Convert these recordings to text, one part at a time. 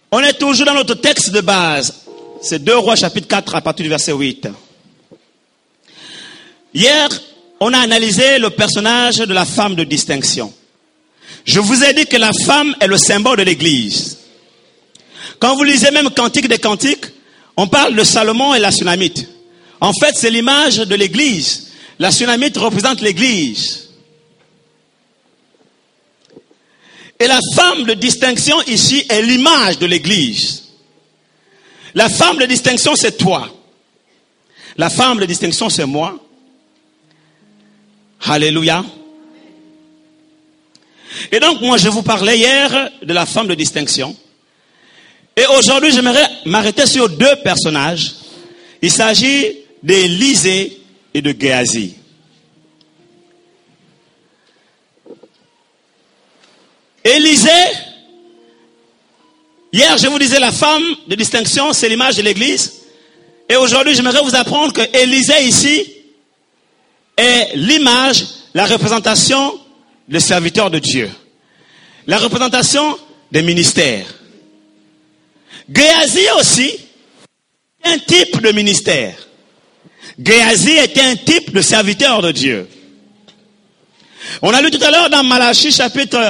On est toujours dans notre texte de base. C'est 2 Rois chapitre 4 à partir du verset 8. Hier, on a analysé le personnage de la femme de distinction. Je vous ai dit que la femme est le symbole de l'église. Quand vous lisez même Cantique des Cantiques, on parle de Salomon et la Sunamite. En fait, c'est l'image de l'église. La Sunamite représente l'église. Et la femme de distinction ici est l'image de l'église. La femme de distinction, c'est toi. La femme de distinction, c'est moi. Alléluia. Et donc, moi, je vous parlais hier de la femme de distinction. Et aujourd'hui, j'aimerais m'arrêter sur 2 personnages. Il s'agit d'Élisée et de Géasi. Élisée, hier, je vous disais, la femme de distinction, c'est l'image de l'église. Et aujourd'hui, j'aimerais vous apprendre que Élisée ici est l'image, la représentation des serviteurs de Dieu. La représentation des ministères. Géasi aussi est un type de ministère. Géasi était un type de serviteur de Dieu. On a lu tout à l'heure dans Malachie chapitre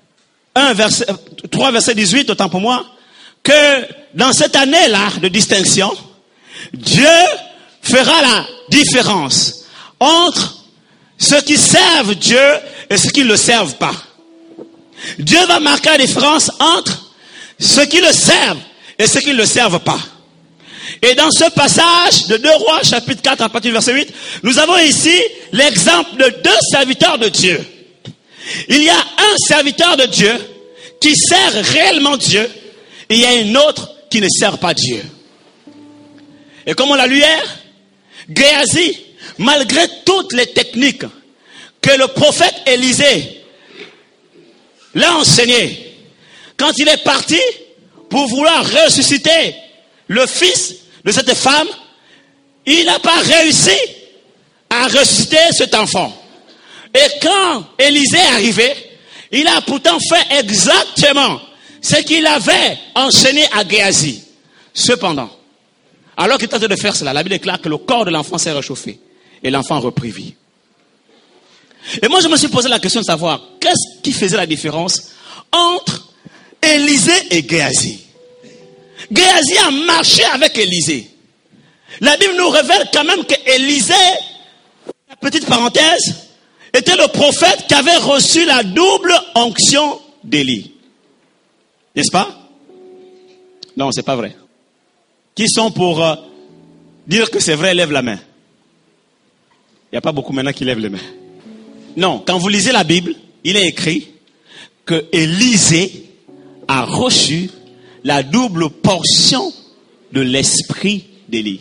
3 verset 18, autant pour moi, que dans cette année-là de distinction, Dieu fera la différence entre ceux qui servent Dieu et ceux qui ne le servent pas. Dieu va marquer la différence entre ceux qui le servent et ceux qui ne le servent pas. Et dans ce passage de 2 Rois, chapitre 4, à partir du verset 8, nous avons ici l'exemple de 2 serviteurs de Dieu. Il y a un serviteur de Dieu qui sert réellement Dieu, et il y a un autre qui ne sert pas Dieu. Et comme on l'a lu hier, Géasi, malgré toutes les techniques que le prophète Élisée l'a enseigné, quand il est parti pour vouloir ressusciter le fils de cette femme, il n'a pas réussi à ressusciter cet enfant. Et quand Élisée est arrivé, il a pourtant fait exactement ce qu'il avait enseigné à Géasi. Cependant, alors qu'il tentait de faire cela, la Bible déclare que le corps de l'enfant s'est réchauffé et l'enfant reprit vie. Et moi, je me suis posé la question de savoir qu'est-ce qui faisait la différence entre Élisée et Géasi. Géasi a marché avec Élisée. La Bible nous révèle quand même que Élisée, petite parenthèse, était le prophète qui avait reçu la double onction d'Élie. N'est-ce pas? Non, c'est pas vrai. Qui sont pour dire que c'est vrai, lève la main. Il n'y a pas beaucoup maintenant qui lèvent les mains. Non, quand vous lisez la Bible, il est écrit que Élisée a reçu la double portion de l'esprit d'Élie.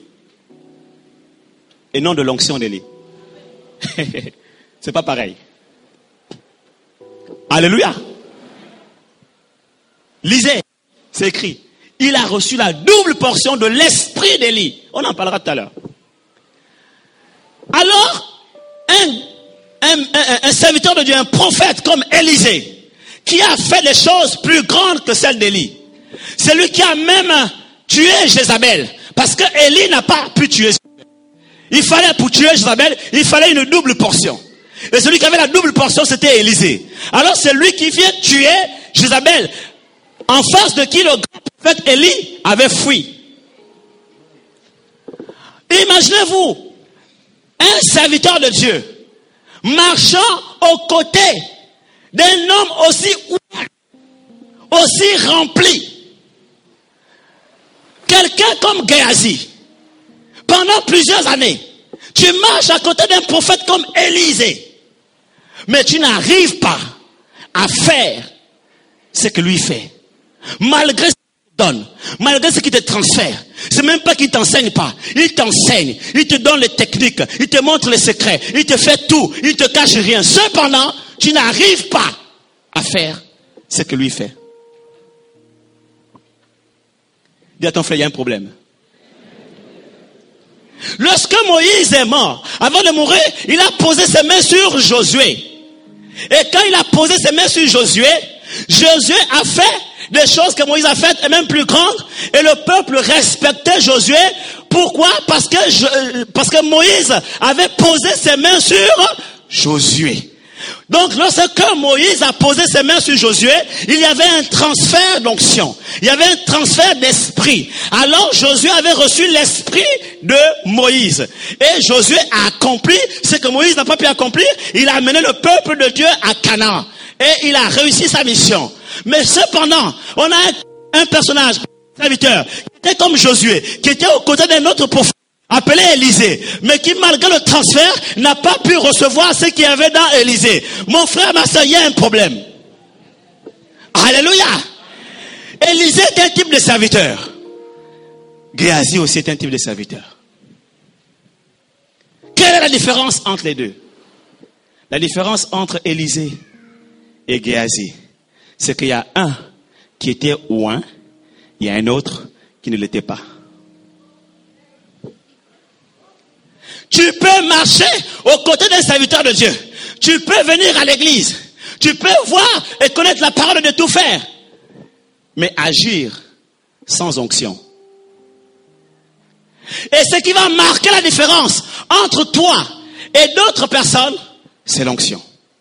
Et non de l'onction d'Élie. C'est pas pareil. Alléluia. Lisez, c'est écrit. Il a reçu la double portion de l'esprit d'Élie. On en parlera tout à l'heure. Alors, un serviteur de Dieu, un prophète comme Élisée, qui a fait des choses plus grandes que celles d'Élie. C'est lui qui a même tué Jézabel. Parce que Élie n'a pas pu tuer Jézabel. Il fallait, pour tuer Jézabel, il fallait une double portion. Et celui qui avait la double portion, c'était Élisée. Alors c'est lui qui vient tuer Jézabel, en face de qui le grand prophète Élie avait fui. Imaginez-vous, un serviteur de Dieu, marchant aux côtés d'un homme aussi ouvert, aussi rempli. Quelqu'un comme Géasi, pendant plusieurs années, tu marches à côté d'un prophète comme Élisée, mais tu n'arrives pas à faire ce que lui fait. Malgré ce qu'il te donne, malgré ce qu'il te transfère, c'est même pas qu'il t'enseigne pas. Il t'enseigne, il te donne les techniques, il te montre les secrets, il te fait tout, il te cache rien. Cependant, tu n'arrives pas à faire ce que lui fait. Dis à ton frère, il y a un problème. Lorsque Moïse est mort, avant de mourir, il a posé ses mains sur Josué. Et quand il a posé ses mains sur Josué, Josué a fait des choses que Moïse a faites et même plus grandes. Et le peuple respectait Josué. Pourquoi? Parce que Moïse avait posé ses mains sur Josué. Donc lorsque Moïse a posé ses mains sur Josué, il y avait un transfert d'onction. Il y avait un transfert d'esprit. Alors Josué avait reçu l'esprit de Moïse. Et Josué a accompli ce que Moïse n'a pas pu accomplir. Il a amené le peuple de Dieu à Canaan. Et il a réussi sa mission. Mais cependant, on a un personnage, un serviteur, qui était comme Josué, qui était aux côtés d'un autre prophète, appelé Élisée, mais qui malgré le transfert n'a pas pu recevoir ce qu'il y avait dans Élisée. Mon frère, ma soeur, il y a un problème. Alléluia. Élisée est un type de serviteur. Géasi aussi est un type de serviteur. Quelle est la différence entre les deux? La différence entre Élisée et Géasi, c'est qu'il y a un qui était oint, il y a un autre qui ne l'était pas. Tu peux marcher aux côtés d'un serviteur de Dieu. Tu peux venir à l'église. Tu peux voir et connaître la parole de tout faire. Mais agir sans onction. Et ce qui va marquer la différence entre toi et d'autres personnes, c'est l'onction.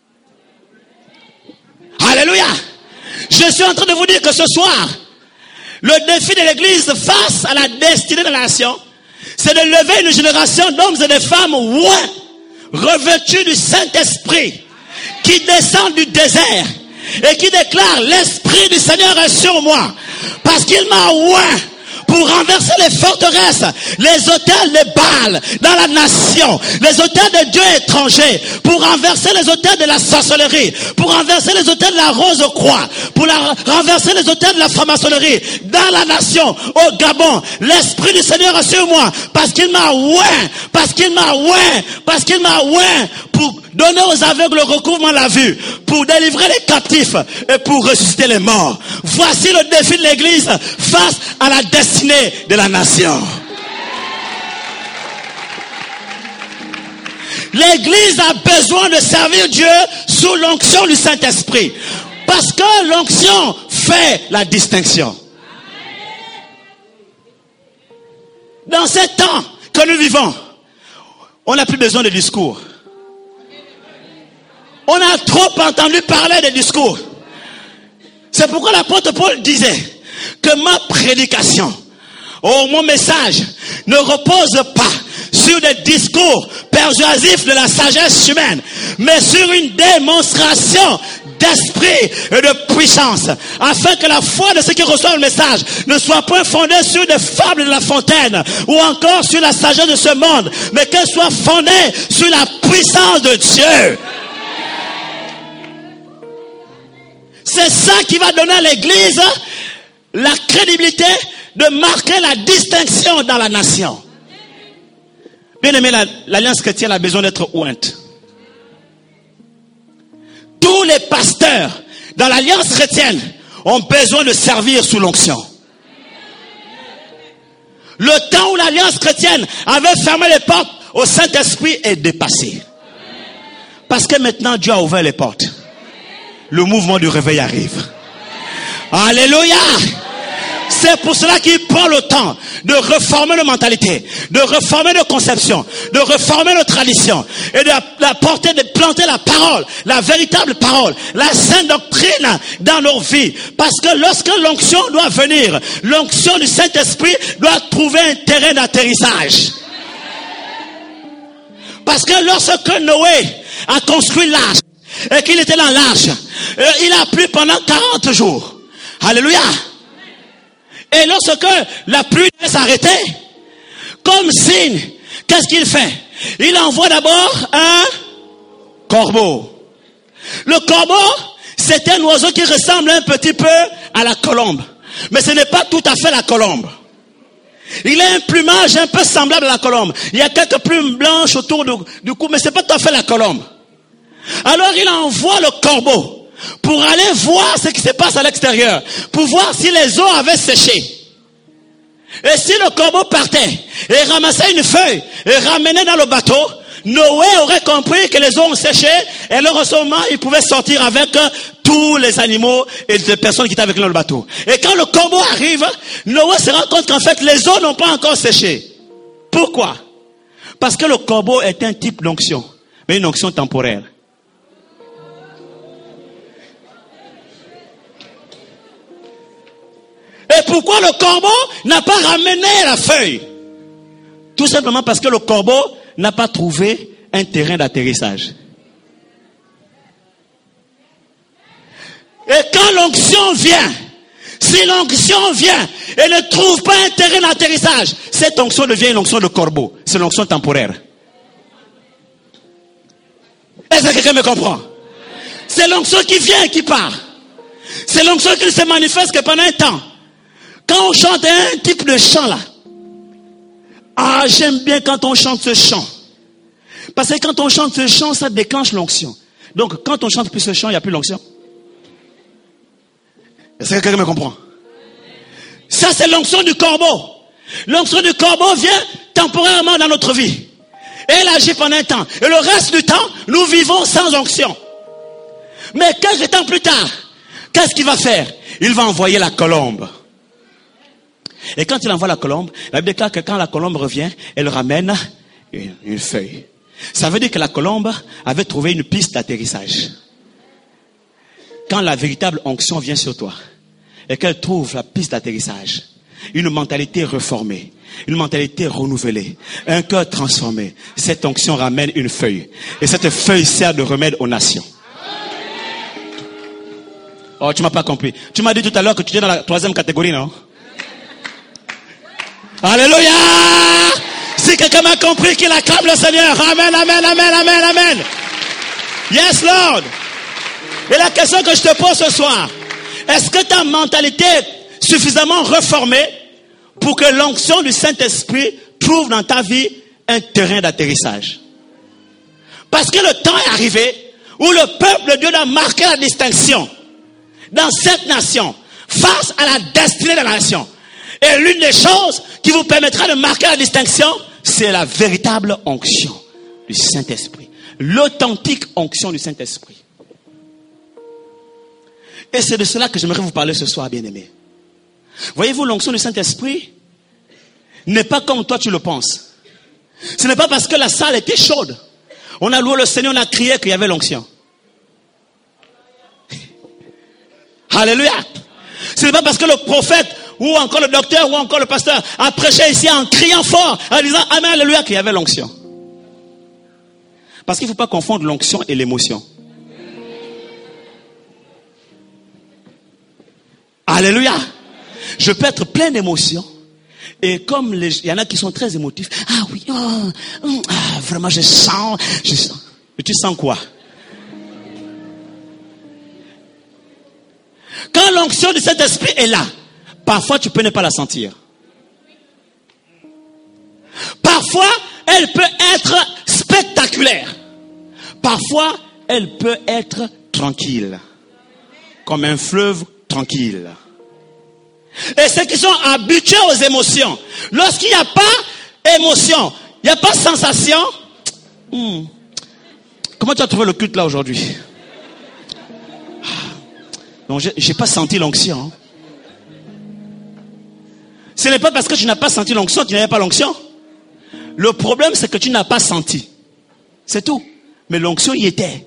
Alléluia. Je suis en train de vous dire que ce soir, le défi de l'église face à la destinée de la nation, c'est de lever une génération d'hommes et de femmes oints, revêtus du Saint-Esprit, qui descendent du désert et qui déclarent: l'Esprit du Seigneur est sur moi, parce qu'il m'a oint pour renverser les forteresses, les autels de Baal dans la nation, les autels de dieux étrangers, pour renverser les autels de la sorcellerie, pour renverser les autels de la rose-croix, pour renverser les autels de la franc-maçonnerie dans la nation, au Gabon. L'Esprit du Seigneur est sur moi, parce qu'il m'a oint, parce qu'il m'a oint, parce qu'il m'a oint, pour donner aux aveugles le recouvrement de la vue, pour délivrer les captifs et pour ressusciter les morts. Voici le défi de l'église face à la destinée de la nation. L'église a besoin de servir Dieu sous l'onction du Saint-Esprit, parce que l'onction fait la distinction. Dans ces temps que nous vivons, on n'a plus besoin de discours. On a trop entendu parler des discours. C'est pourquoi l'apôtre Paul disait que ma prédication, mon message, ne repose pas sur des discours persuasifs de la sagesse humaine, mais sur une démonstration d'esprit et de puissance, afin que la foi de ceux qui reçoivent le message ne soit point fondée sur des fables de La Fontaine ou encore sur la sagesse de ce monde, mais qu'elle soit fondée sur la puissance de Dieu. C'est ça qui va donner à l'église la crédibilité de marquer la distinction dans la nation. Bien aimé, l'Alliance chrétienne a besoin d'être ointe. Tous les pasteurs dans l'Alliance chrétienne ont besoin de servir sous l'onction. Le temps où l'Alliance chrétienne avait fermé les portes au Saint-Esprit est dépassé. Parce que maintenant Dieu a ouvert les portes. Le mouvement du réveil arrive. Alléluia. C'est pour cela qu'il prend le temps de reformer nos mentalités, de reformer nos conceptions, de reformer nos traditions et de planter la parole, la véritable parole, la sainte doctrine dans nos vies. Parce que lorsque l'onction doit venir, l'onction du Saint-Esprit doit trouver un terrain d'atterrissage. Parce que lorsque Noé a construit l'arche et qu'il était dans l'arche, il a plu pendant 40 jours. Alléluia. Et lorsque la pluie s'arrêtait, comme signe, qu'est-ce qu'il fait? Il envoie d'abord un corbeau. Le corbeau, c'est un oiseau qui ressemble un petit peu à la colombe. Mais ce n'est pas tout à fait la colombe. Il a un plumage un peu semblable à la colombe. Il y a quelques plumes blanches autour du cou, mais ce n'est pas tout à fait la colombe. Alors il envoie le corbeau pour aller voir ce qui se passe à l'extérieur, pour voir si les eaux avaient séché. Et si le corbeau partait et ramassait une feuille et ramenait dans le bateau, Noé aurait compris que les eaux ont séché, et alors en ce moment il pouvait sortir avec tous les animaux et les personnes qui étaient avec lui dans le bateau. Et quand le corbeau arrive, Noé se rend compte qu'en fait, les eaux n'ont pas encore séché. Pourquoi? Parce que le corbeau est un type d'onction, mais une onction temporaire. Et pourquoi le corbeau n'a pas ramené la feuille? Tout simplement parce que le corbeau n'a pas trouvé un terrain d'atterrissage. Et quand l'onction vient, si l'onction vient et ne trouve pas un terrain d'atterrissage, cette onction devient une onction de corbeau. C'est l'onction temporaire. Est-ce que quelqu'un me comprend? C'est l'onction qui vient et qui part. C'est l'onction qui ne se manifeste que pendant un temps. Quand on chante un type de chant là, ah, j'aime bien quand on chante ce chant. Parce que quand on chante ce chant, ça déclenche l'onction. Donc quand on chante plus ce chant, il n'y a plus l'onction. Est-ce que quelqu'un me comprend? Ça, c'est l'onction du corbeau. L'onction du corbeau vient temporairement dans notre vie. Et elle agit pendant un temps. Et le reste du temps, nous vivons sans onction. Mais quelques temps plus tard, qu'est-ce qu'il va faire? Il va envoyer la colombe. Et quand il envoie la colombe, la Bible déclare que quand la colombe revient, elle ramène une feuille. Ça veut dire que la colombe avait trouvé une piste d'atterrissage. Quand la véritable onction vient sur toi et qu'elle trouve la piste d'atterrissage, une mentalité reformée, une mentalité renouvelée, un cœur transformé, cette onction ramène une feuille. Et cette feuille sert de remède aux nations. Oh, tu m'as pas compris. Tu m'as dit tout à l'heure que tu étais dans la troisième catégorie, non? Alléluia! Si quelqu'un m'a compris, qu'il acclame le Seigneur. Amen, amen, amen, amen, amen. Yes, Lord. Et la question que je te pose ce soir, est-ce que ta mentalité est suffisamment reformée pour que l'onction du Saint-Esprit trouve dans ta vie un terrain d'atterrissage? Parce que le temps est arrivé où le peuple de Dieu doit marquer la distinction dans cette nation face à la destinée de la nation. Et l'une des choses qui vous permettra de marquer la distinction, c'est la véritable onction du Saint-Esprit. L'authentique onction du Saint-Esprit. Et c'est de cela que j'aimerais vous parler ce soir, bien-aimés. Voyez-vous, l'onction du Saint-Esprit n'est pas comme toi tu le penses. Ce n'est pas parce que la salle était chaude. On a loué le Seigneur, on a crié qu'il y avait l'onction. Alléluia. Ce n'est pas parce que le prophète ou encore le docteur ou encore le pasteur a prêché ici en criant fort, en disant Amen, Alléluia, qu'il y avait l'onction. Parce qu'il ne faut pas confondre l'onction et l'émotion. Alléluia. Je peux être plein d'émotions. Et comme il y en a qui sont très émotifs. Ah oui, vraiment je sens. Mais tu sens quoi? Quand l'onction de cet esprit est là, parfois tu peux ne pas la sentir. Parfois, elle peut être spectaculaire. Parfois, elle peut être tranquille. Comme un fleuve tranquille. Et ceux qui sont habitués aux émotions, lorsqu'il n'y a pas émotion, il n'y a pas sensation. Comment tu as trouvé le culte là aujourd'hui? Non, j'ai pas senti l'onction. Ce n'est pas parce que tu n'as pas senti l'onction que tu n'avais pas l'onction. Le problème, c'est que tu n'as pas senti. C'est tout. Mais l'onction y était.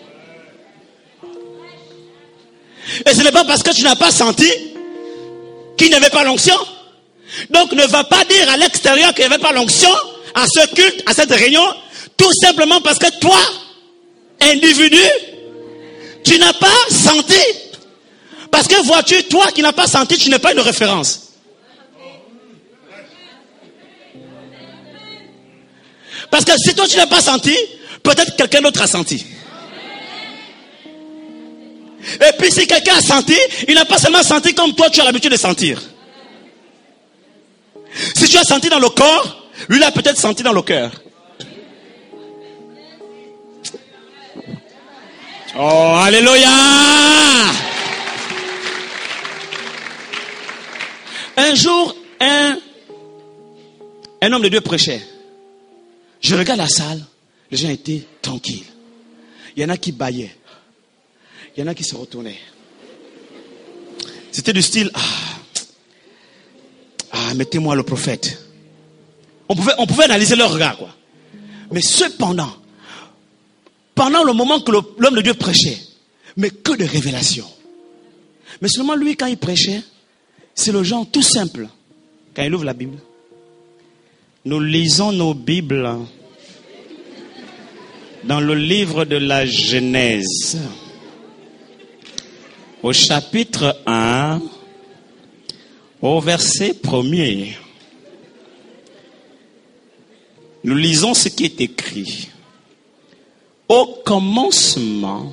Et ce n'est pas parce que tu n'as pas senti qu'il n'y avait pas l'onction. Donc ne va pas dire à l'extérieur qu'il n'y avait pas l'onction à ce culte, à cette réunion, tout simplement parce que toi, individu, tu n'as pas senti. Parce que vois-tu, toi qui n'as pas senti, tu n'es pas une référence. Parce que si toi tu n'as pas senti, peut-être quelqu'un d'autre a senti. Et puis si quelqu'un a senti, il n'a pas seulement senti comme toi tu as l'habitude de sentir. Si tu as senti dans le corps, lui il a peut-être senti dans le cœur. Oh, alléluia! Un jour, un homme de Dieu prêchait. Je regarde la salle, les gens étaient tranquilles. Il y en a qui bâillaient. Il y en a qui se retournaient. C'était du style, mettez-moi le prophète. On pouvait analyser leur regard, quoi. Mais cependant, pendant le moment que l'homme de Dieu prêchait, mais que de révélations. Mais seulement lui, quand il prêchait, c'est le genre tout simple. Quand il ouvre la Bible, nous lisons nos Bibles dans le livre de la Genèse, au chapitre 1, au verset 1er. Nous lisons ce qui est écrit. Au commencement,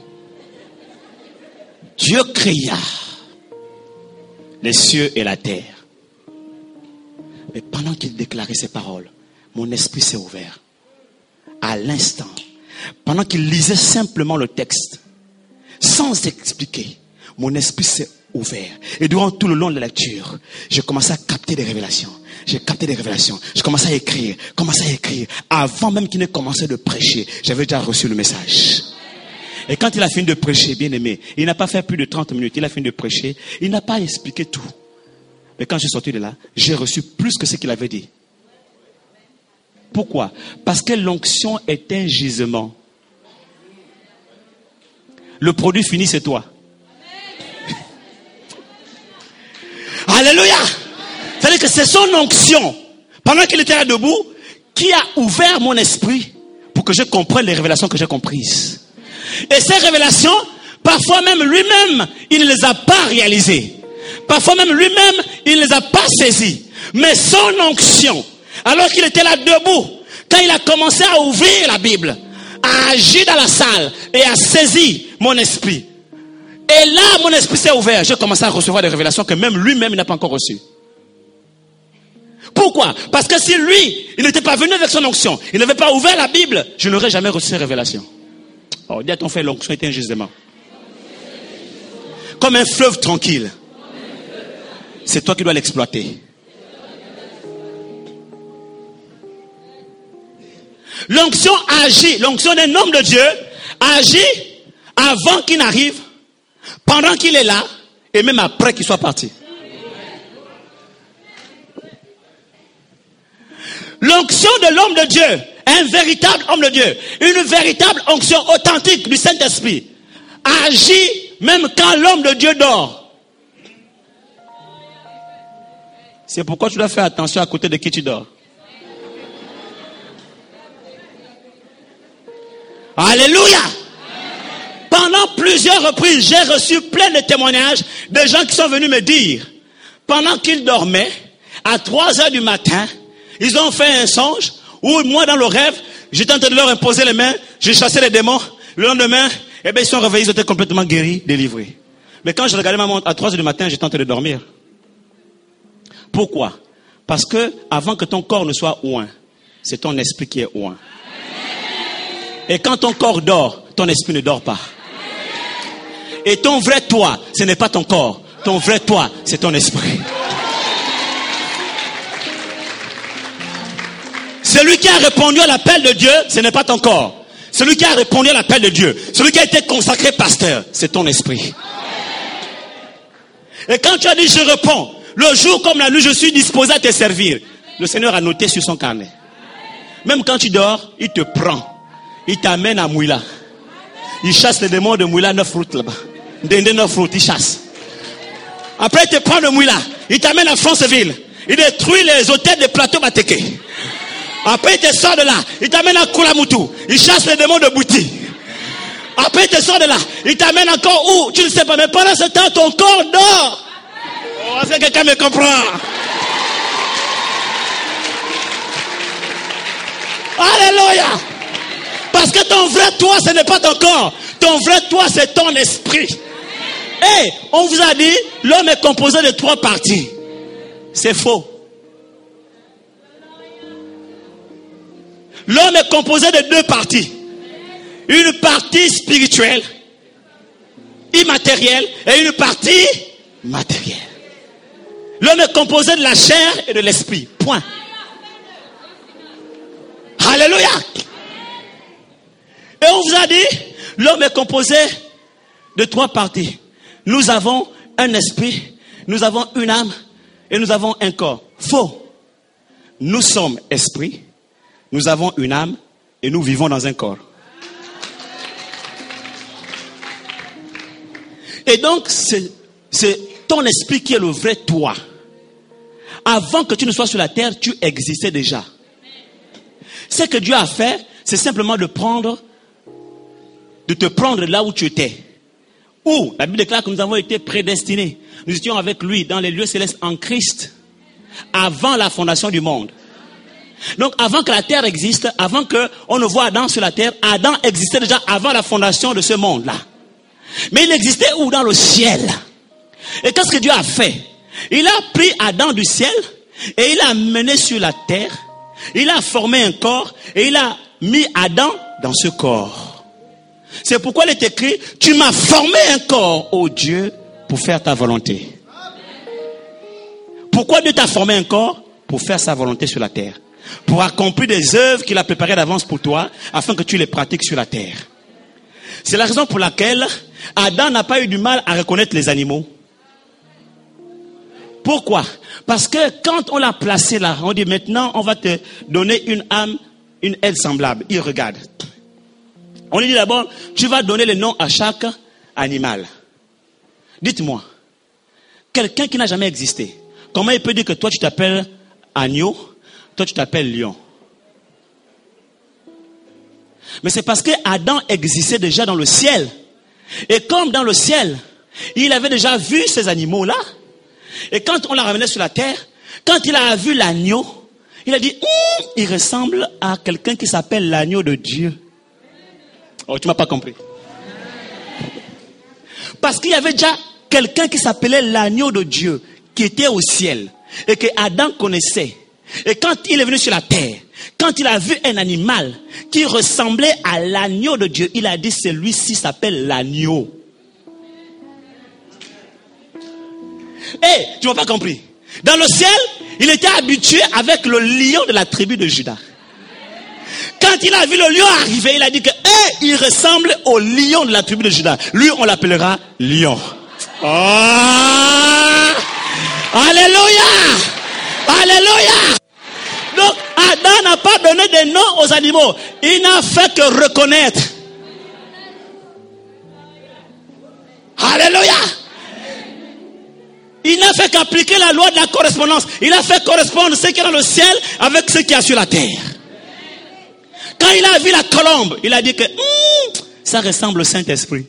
Dieu créa les cieux et la terre. Mais pendant qu'il déclarait ces paroles, mon esprit s'est ouvert. À l'instant, pendant qu'il lisait simplement le texte, sans expliquer, mon esprit s'est ouvert. Et durant tout le long de la lecture, j'ai commencé à capter des révélations. J'ai capté des révélations. Je commençais à écrire. Avant même qu'il n'ait commencé de prêcher, j'avais déjà reçu le message. Et quand il a fini de prêcher, bien aimé, il n'a pas fait plus de 30 minutes. Il a fini de prêcher. Il n'a pas expliqué tout. Mais quand je suis sorti de là, j'ai reçu plus que ce qu'il avait dit. Pourquoi? Parce que l'onction est un gisement. Le produit fini, c'est toi. Alléluia! C'est-à-dire que c'est son onction, pendant qu'il était là debout, qui a ouvert mon esprit pour que je comprenne les révélations que j'ai comprises. Et ces révélations, parfois même lui-même, il ne les a pas réalisées. Parfois même lui-même, il ne les a pas saisies. Mais son onction, alors qu'il était là debout, quand il a commencé à ouvrir la Bible, a agi dans la salle et a saisi mon esprit. Et là, mon esprit s'est ouvert. J'ai commencé à recevoir des révélations que même lui-même, il n'a pas encore reçues. Pourquoi? Parce que si lui, il n'était pas venu avec son onction, il n'avait pas ouvert la Bible, je n'aurais jamais reçu ces révélations. Oh, dis à ton frère, l'onction est un gisement. Comme un fleuve tranquille. C'est toi qui dois l'exploiter. L'onction agit, l'onction d'un homme de Dieu agit avant qu'il n'arrive, pendant qu'il est là, et même après qu'il soit parti. L'onction de l'homme de Dieu, un véritable homme de Dieu, une véritable onction authentique du Saint-Esprit, agit même quand l'homme de Dieu dort. C'est pourquoi tu dois faire attention à côté de qui tu dors. Alléluia! Pendant plusieurs reprises, j'ai reçu plein de témoignages de gens qui sont venus me dire, pendant qu'ils dormaient, à 3 heures du matin, ils ont fait un songe où moi dans le rêve, j'étais en train de leur imposer les mains, j'ai chassé les démons. Le lendemain, ils sont réveillés, ils étaient complètement guéris, délivrés. Mais quand je regardais ma montre à 3 heures du matin, j'étais en train de dormir. Pourquoi? Parce que avant que ton corps ne soit oint, c'est ton esprit qui est oint. Et quand ton corps dort, ton esprit ne dort pas. Et ton vrai toi, ce n'est pas ton corps. Ton vrai toi, c'est ton esprit. Celui qui a répondu à l'appel de Dieu, ce n'est pas ton corps. Celui qui a répondu à l'appel de Dieu, celui qui a été consacré pasteur, c'est ton esprit. Et quand tu as dit je réponds, le jour comme la nuit, je suis disposé à te servir. Le Seigneur a noté sur son carnet. Même quand tu dors, il te prend. Il t'amène à Mouila. Il chasse les démons de Mouila 9 routes là-bas. Dende 9 routes, il chasse. Après, il te prend de Mouila. Il t'amène à Franceville. Il détruit les hôtels de Plateau Bateke. Après, il te sort de là. Il t'amène à Koulamoutou. Il chasse les démons de Bouti. Après, il te sort de là. Il t'amène encore où? Tu ne sais pas. Mais pendant ce temps, ton corps dort. Oh, est-ce que quelqu'un me comprend? Alléluia! Parce que ton vrai toi, ce n'est pas ton corps. Ton vrai toi, c'est ton esprit. Et on vous a dit, l'homme est composé de 3 parties. C'est faux. L'homme est composé de 2 parties. Une partie spirituelle, immatérielle, et une partie matérielle. L'homme est composé de la chair et de l'esprit. Point. Alléluia. Et on vous a dit, l'homme est composé de 3 parties. Nous avons un esprit, nous avons une âme et nous avons un corps. Faux. Nous sommes esprit, nous avons une âme et nous vivons dans un corps. Et donc, c'est ton esprit qui est le vrai toi. Avant que tu ne sois sur la terre, tu existais déjà. Ce que Dieu a fait, c'est simplement de te prendre là où tu étais. Où la Bible déclare que nous avons été prédestinés. Nous étions avec lui dans les lieux célestes en Christ. Avant la fondation du monde. Donc avant que la terre existe, avant qu'on ne voit Adam sur la terre, Adam existait déjà avant la fondation de ce monde-là. Mais il existait où? Dans le ciel. Et qu'est-ce que Dieu a fait? Il a pris Adam du ciel et il l'a amené sur la terre. Il a formé un corps et il a mis Adam dans ce corps. C'est pourquoi il est écrit, tu m'as formé un corps, ô Dieu, pour faire ta volonté. Pourquoi Dieu t'a formé un corps? Pour faire sa volonté sur la terre. Pour accomplir des œuvres qu'il a préparées d'avance pour toi, afin que tu les pratiques sur la terre. C'est la raison pour laquelle Adam n'a pas eu du mal à reconnaître les animaux. Pourquoi? Parce que quand on l'a placé là, on dit maintenant on va te donner une âme, une aide semblable. Il regarde. On lui dit d'abord, tu vas donner le nom à chaque animal. Dites-moi, quelqu'un qui n'a jamais existé, comment il peut dire que toi tu t'appelles agneau, toi tu t'appelles lion? Mais c'est parce que Adam existait déjà dans le ciel. Et comme dans le ciel, il avait déjà vu ces animaux-là. Et quand on l'a ramené sur la terre, quand il a vu l'agneau, il a dit, il ressemble à quelqu'un qui s'appelle l'agneau de Dieu. Oh, tu m'as pas compris. Parce qu'il y avait déjà quelqu'un qui s'appelait l'agneau de Dieu, qui était au ciel, et que Adam connaissait. Et quand il est venu sur la terre, quand il a vu un animal qui ressemblait à l'agneau de Dieu, il a dit, celui-ci s'appelle l'agneau. Tu m'as pas compris. Dans le ciel, il était habitué avec le lion de la tribu de Juda. Quand il a vu le lion arriver, il a dit que il ressemble au lion de la tribu de Juda. Lui, on l'appellera lion. Oh! Alléluia! Alléluia! Donc, Adam n'a pas donné de nom aux animaux. Il n'a fait que reconnaître. Alléluia! Il n'a fait qu'appliquer la loi de la correspondance. Il a fait correspondre ce qui est dans le ciel avec ce qui est sur la terre. Quand il a vu la colombe, il a dit que ça ressemble au Saint-Esprit.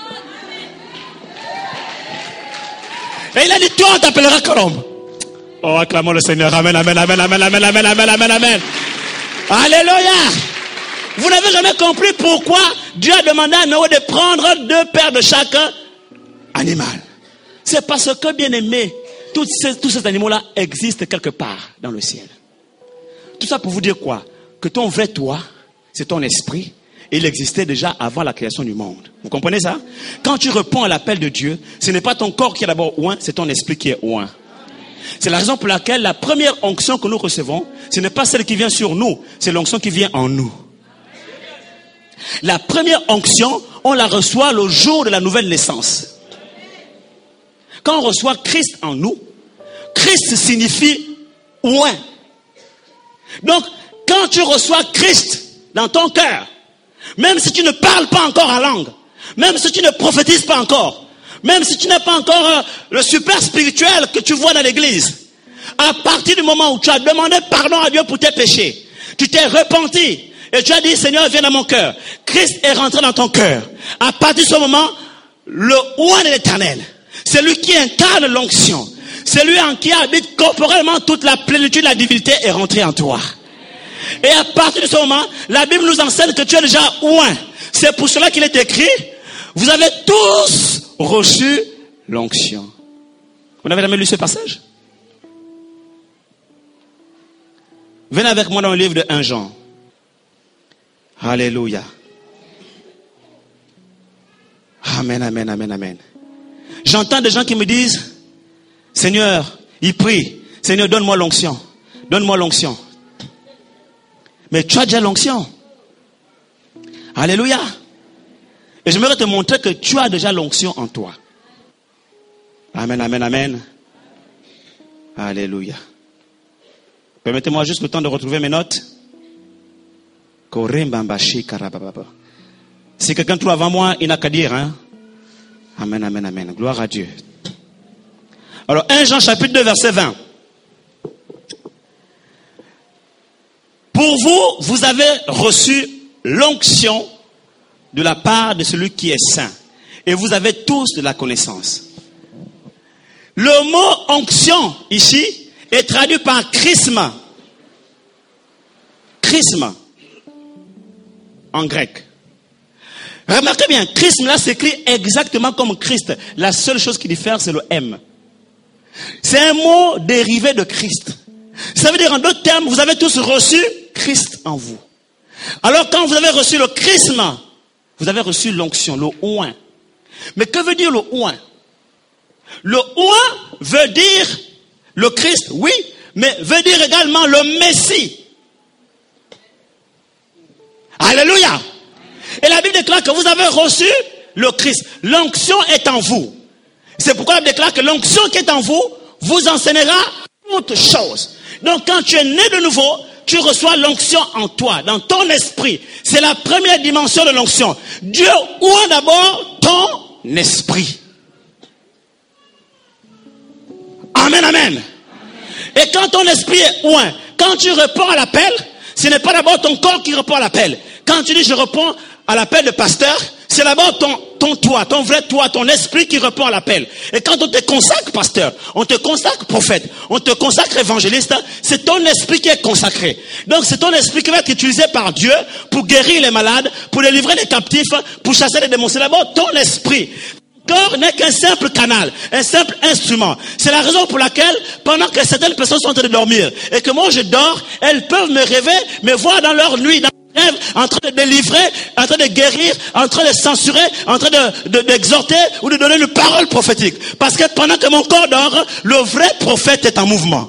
Et il a dit, toi on t'appellera colombe. Oh, acclamons le Seigneur. Amen, amen, amen, amen, amen, amen, amen, amen, amen. Alléluia. Vous n'avez jamais compris pourquoi Dieu a demandé à Noé de prendre 2 paires de chaque animal. C'est parce que, bien aimé, tous ces animaux-là existent quelque part dans le ciel. Tout ça pour vous dire quoi? Que ton vrai toi, c'est ton esprit. Et il existait déjà avant la création du monde. Vous comprenez ça? Quand tu réponds à l'appel de Dieu, ce n'est pas ton corps qui est d'abord oint, c'est ton esprit qui est oint. C'est la raison pour laquelle la première onction que nous recevons, ce n'est pas celle qui vient sur nous, c'est l'onction qui vient en nous. La première onction, on la reçoit le jour de la nouvelle naissance. Quand on reçoit Christ en nous, Christ signifie oint. Donc, quand tu reçois Christ dans ton cœur, même si tu ne parles pas encore en langue, même si tu ne prophétises pas encore, même si tu n'as pas encore le super spirituel que tu vois dans l'église, à partir du moment où tu as demandé pardon à Dieu pour tes péchés, tu t'es repenti et tu as dit, Seigneur, viens dans mon cœur. Christ est rentré dans ton cœur. À partir de ce moment, le oint de l'Éternel, c'est lui qui incarne l'onction, c'est lui en qui habite corporellement toute la plénitude de la divinité est rentrée en toi. Et à partir de ce moment, la Bible nous enseigne que tu es déjà oint. C'est pour cela qu'il est écrit, vous avez tous reçu l'onction. Vous n'avez jamais lu ce passage? Venez avec moi dans le livre de 1 Jean. Alléluia. Amen, amen, amen, amen. J'entends des gens qui me disent, Seigneur, ils prient, Seigneur, donne-moi l'onction. Donne-moi l'onction. Mais tu as déjà l'onction. Alléluia. Et j'aimerais te montrer que tu as déjà l'onction en toi. Amen, amen, amen. Alléluia. Permettez-moi juste le temps de retrouver mes notes. Si quelqu'un trouve avant moi, il n'a qu'à dire. Hein? Amen, amen, amen. Gloire à Dieu. Alors, 1 Jean chapitre 2, verset 20. Pour vous, vous avez reçu l'onction de la part de celui qui est saint. Et vous avez tous de la connaissance. Le mot onction, ici, est traduit par chrisma. Chrisma. En grec. Remarquez bien, chrisme là s'écrit exactement comme Christ. La seule chose qui diffère, c'est le M. C'est un mot dérivé de Christ. Ça veut dire en d'autres termes, vous avez tous reçu Christ en vous. Alors quand vous avez reçu le chrisme, vous avez reçu l'onction, le oint. Mais que veut dire le oint? Le oint veut dire le Christ, oui, mais veut dire également le Messie. Alléluia. Et la Bible déclare que vous avez reçu le Christ. L'onction est en vous. C'est pourquoi la Bible déclare que l'onction qui est en vous vous enseignera toutes choses. Donc quand tu es né de nouveau, tu reçois l'onction en toi, dans ton esprit. C'est la première dimension de l'onction. Dieu oint d'abord ton esprit. Amen, amen. Et quand ton esprit est oint, quand tu réponds à l'appel, ce n'est pas d'abord ton corps qui répond à l'appel. Quand tu dis je réponds à l'appel de pasteur, c'est d'abord ton toi, ton vrai toi, ton esprit qui répond à l'appel. Et quand on te consacre pasteur, on te consacre prophète, on te consacre évangéliste, c'est ton esprit qui est consacré. Donc c'est ton esprit qui va être utilisé par Dieu pour guérir les malades, pour délivrer les captifs, pour chasser les démons. C'est d'abord ton esprit. Le corps n'est qu'un simple canal, un simple instrument. C'est la raison pour laquelle, pendant que certaines personnes sont en train de dormir, et que moi je dors, elles peuvent me rêver, me voir dans leur nuit, dans leur rêve, en train de délivrer, en train de guérir, en train de censurer, en train d'exhorter ou de donner une parole prophétique. Parce que pendant que mon corps dort, le vrai prophète est en mouvement.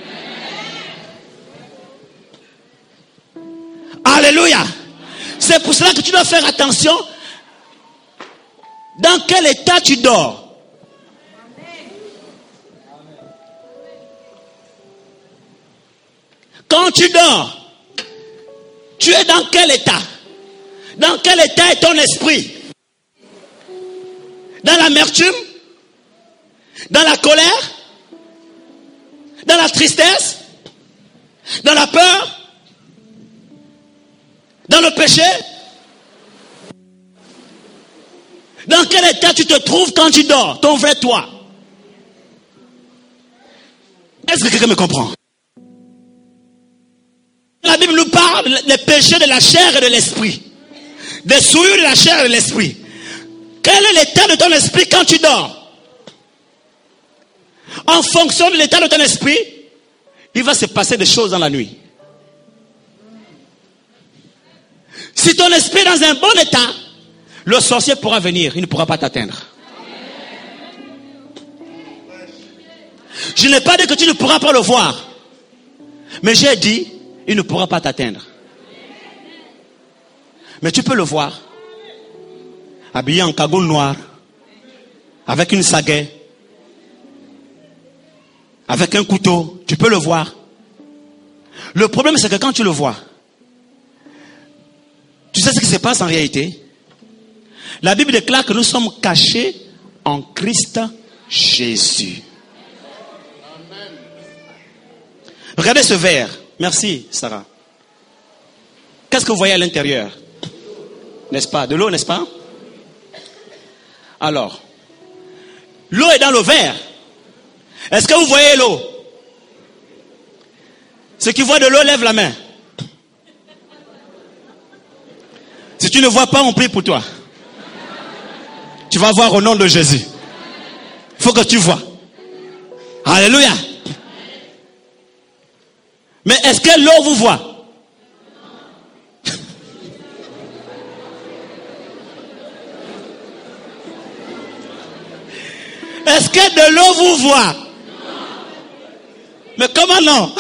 Alléluia. C'est pour cela que tu dois faire attention. Dans quel état tu dors? Quand tu dors, tu es dans quel état? Dans quel état est ton esprit? Dans l'amertume? Dans la colère? Dans la tristesse? Dans la peur? Dans le péché? Dans quel état tu te trouves quand tu dors? Ton vrai toi. Est-ce que quelqu'un me comprend? La Bible nous parle des péchés de la chair et de l'esprit. Des souillures de la chair et de l'esprit. Quel est l'état de ton esprit quand tu dors? En fonction de l'état de ton esprit, il va se passer des choses dans la nuit. Si ton esprit est dans un bon état, le sorcier pourra venir, il ne pourra pas t'atteindre. Je n'ai pas dit que tu ne pourras pas le voir. Mais j'ai dit, il ne pourra pas t'atteindre. Mais tu peux le voir. Habillé en cagoule noire. Avec une sagaie. Avec un couteau. Tu peux le voir. Le problème c'est que quand tu le vois, tu sais ce qui se passe en réalité? La Bible déclare que nous sommes cachés en Christ Jésus. Regardez ce verre. Merci, Sarah. Qu'est-ce que vous voyez à l'intérieur? N'est-ce pas? De l'eau, n'est-ce pas? Alors, l'eau est dans le verre. Est-ce que vous voyez l'eau? Ceux qui voient de l'eau, lèvent la main. Si tu ne vois pas, on prie pour toi. Tu vas voir au nom de Jésus. Il faut que tu vois. Alléluia. Mais est-ce que l'eau vous voit? Est-ce que de l'eau vous voit? Mais comment non?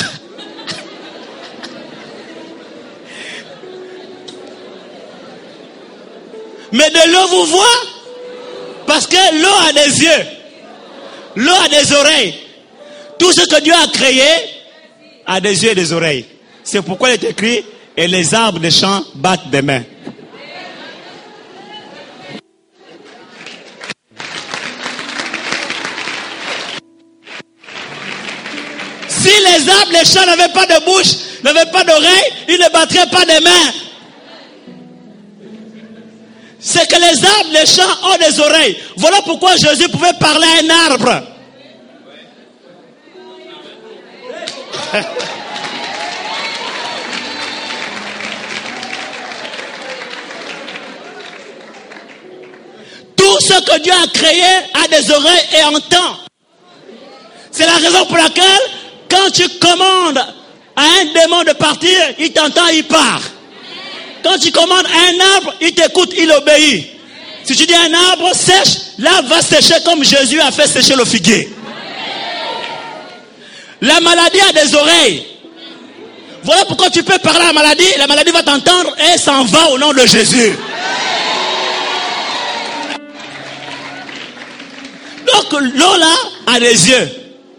Mais de l'eau vous voit. Parce que l'eau a des yeux. L'eau a des oreilles. Tout ce que Dieu a créé a des yeux et des oreilles. C'est pourquoi il est écrit, et les arbres des champs battent des mains. Si les arbres des champs n'avaient pas de bouche, n'avaient pas d'oreilles, ils ne battraient pas des mains. C'est que les arbres des champs ont des oreilles. Voilà pourquoi Jésus pouvait parler à un arbre. Tout ce que Dieu a créé a des oreilles et entend. C'est la raison pour laquelle, quand tu commandes à un démon de partir, il t'entend, il part. Quand tu commandes à un arbre, il t'écoute, il obéit. Si tu dis à un arbre, sèche, l'arbre va sécher comme Jésus a fait sécher le figuier. La maladie a des oreilles. Voilà pourquoi tu peux parler à la maladie va t'entendre et s'en va au nom de Jésus. Donc l'eau là a des yeux.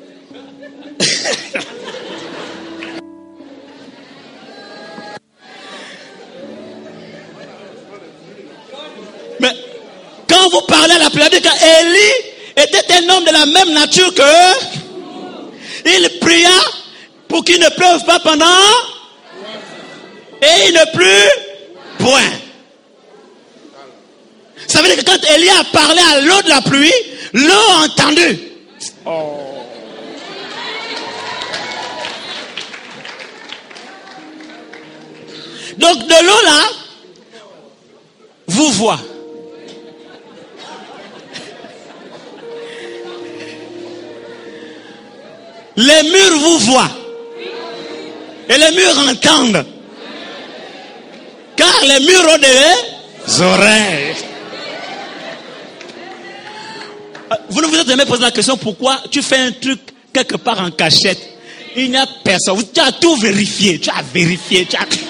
Mais quand vous parlez à la plupart, Élie était un homme de la même nature qu'eux. Il pria pour qu'il ne pleuve pas pendant et il ne pleut point. Ça veut dire que quand Élie a parlé à l'eau de la pluie, l'eau a entendu. Oh. Donc de l'eau là, vous voit. Les murs vous voient. Et les murs entendent. Car les murs ont des oreilles. Vous ne vous êtes jamais posé la question pourquoi tu fais un truc quelque part en cachette. Il n'y a personne. Tu as tout vérifié. Tu as vérifié.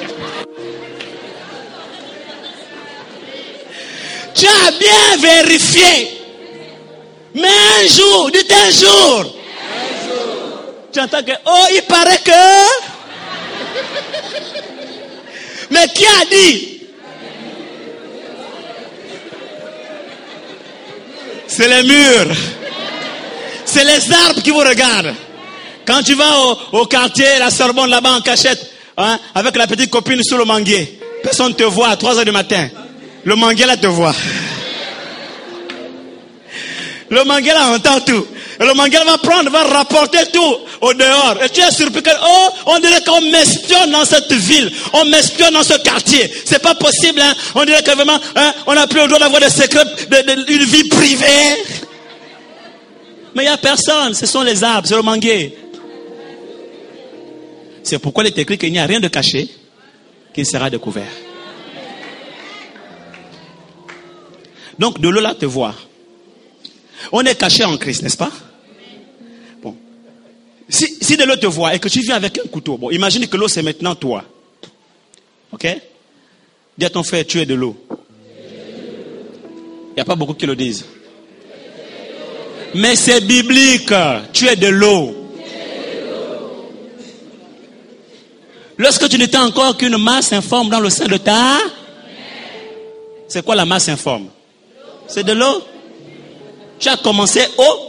Tu as bien vérifié. Mais un jour, dites un jour. Tu entends que, oh, il paraît que... Mais qui a dit? C'est les murs. C'est les arbres qui vous regardent. Quand tu vas au quartier, la Sorbonne, là-bas en cachette, hein, avec la petite copine sous le manguier, personne ne te voit à 3h du matin. Le manguier là te voit. Le manguier là entend tout. Et le manguier va rapporter tout au dehors. Et tu es surpris que, oh, on dirait qu'on m'espionne dans cette ville. On m'espionne dans ce quartier. C'est pas possible, hein. On dirait que vraiment, hein, on n'a plus le droit d'avoir des secrets, une vie privée. Mais il n'y a personne. Ce sont les arbres, c'est le manguier. C'est pourquoi il est écrit qu'il n'y a rien de caché qui sera découvert. Donc, de l'eau là te voit. On est caché en Christ, n'est-ce pas? Bon. Si de l'eau te voit et que tu viens avec un couteau, bon, imagine que l'eau c'est maintenant toi. Ok? Dis à ton frère, tu es de l'eau. Il n'y a pas beaucoup qui le disent. Mais c'est biblique. Tu es de l'eau. Lorsque tu n'étais encore qu'une masse informe dans le sein de ta... C'est quoi la masse informe? C'est de l'eau. Tu as commencé haut.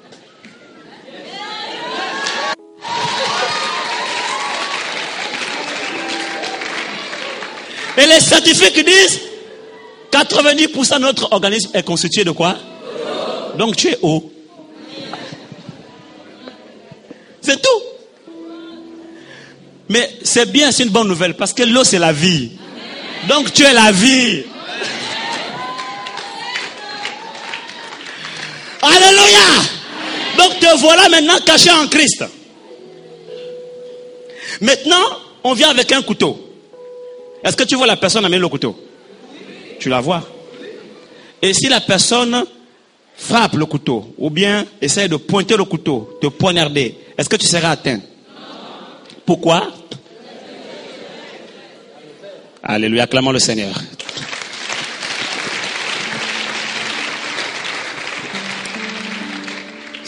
Et les scientifiques disent 90% de notre organisme est constitué de quoi? Donc tu es haut. C'est tout. Mais c'est bien, c'est une bonne nouvelle parce que l'eau c'est la vie. Donc tu es la vie. Alléluia. Donc te voilà maintenant caché en Christ. Maintenant, on vient avec un couteau. Est-ce que tu vois la personne amener le couteau? Tu la vois. Et si la personne frappe le couteau, ou bien essaie de pointer le couteau, te poignarder, est-ce que tu seras atteint? Pourquoi? Alléluia, acclamons le Seigneur.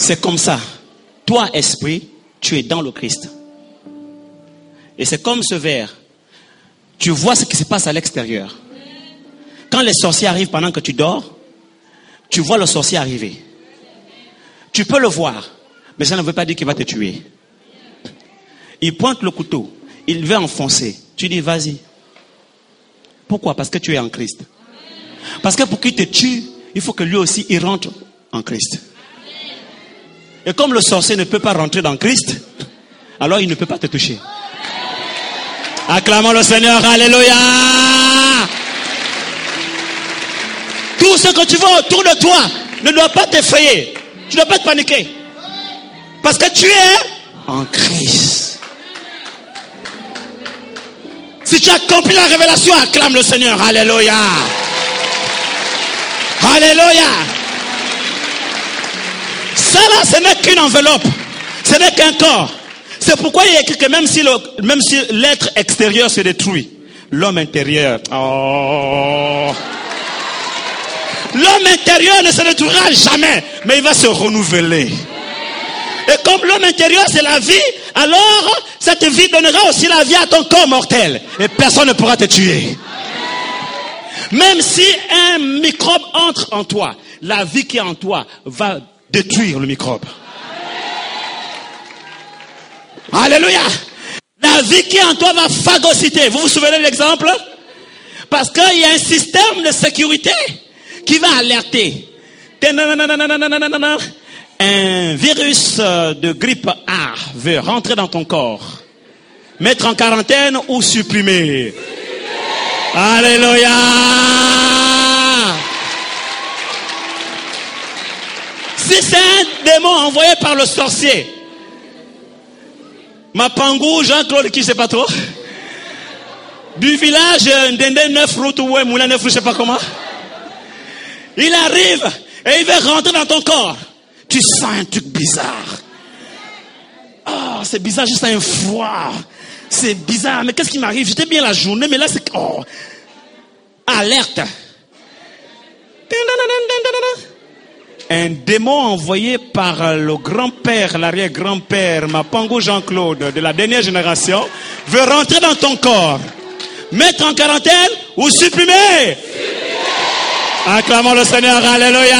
C'est comme ça. Toi, esprit, tu es dans le Christ. Et c'est comme ce verre. Tu vois ce qui se passe à l'extérieur. Quand les sorciers arrivent pendant que tu dors, tu vois le sorcier arriver. Tu peux le voir, mais ça ne veut pas dire qu'il va te tuer. Il pointe le couteau, il veut enfoncer. Tu dis, vas-y. Pourquoi? Parce que tu es en Christ. Parce que pour qu'il te tue, il faut que lui aussi, il rentre en Christ. Et comme le sorcier ne peut pas rentrer dans Christ, alors il ne peut pas te toucher. Acclamons le Seigneur, alléluia. Tout ce que tu vois autour de toi ne doit pas t'effrayer. Tu ne dois pas te paniquer. Parce que tu es en Christ. Si tu as accompli la révélation, acclame le Seigneur, alléluia. Alléluia. Ça là, ce n'est qu'une enveloppe. Ce n'est qu'un corps. C'est pourquoi il est écrit que même si l'être extérieur se détruit, l'homme intérieur, l'homme intérieur ne se détruira jamais, mais il va se renouveler. Et comme l'homme intérieur c'est la vie, alors cette vie donnera aussi la vie à ton corps mortel. Et personne ne pourra te tuer. Même si un microbe entre en toi, la vie qui est en toi va détruire le microbe. Alléluia. La vie qui est en toi va phagocyter. Vous vous souvenez de l'exemple? Parce qu'il y a un système de sécurité qui va alerter. Un virus de grippe A veut rentrer dans ton corps. Mettre en quarantaine ou supprimer. Alléluia. Si c'est un démon envoyé par le sorcier, Mapangou, Jean-Claude, qui ne sait pas trop, du village Ndende 9 route ou Moulin 9, je ne sais pas comment, il arrive et il veut rentrer dans ton corps. Tu sens un truc bizarre. Oh, c'est bizarre, je sens un froid. C'est bizarre, mais qu'est-ce qui m'arrive? J'étais bien la journée, mais là c'est... Oh. Alerte. Un démon envoyé par le grand-père, l'arrière-grand-père, Mapango Jean-Claude, de la dernière génération, veut rentrer dans ton corps. Mettre en quarantaine ou supprimer. Acclamons le Seigneur, alléluia.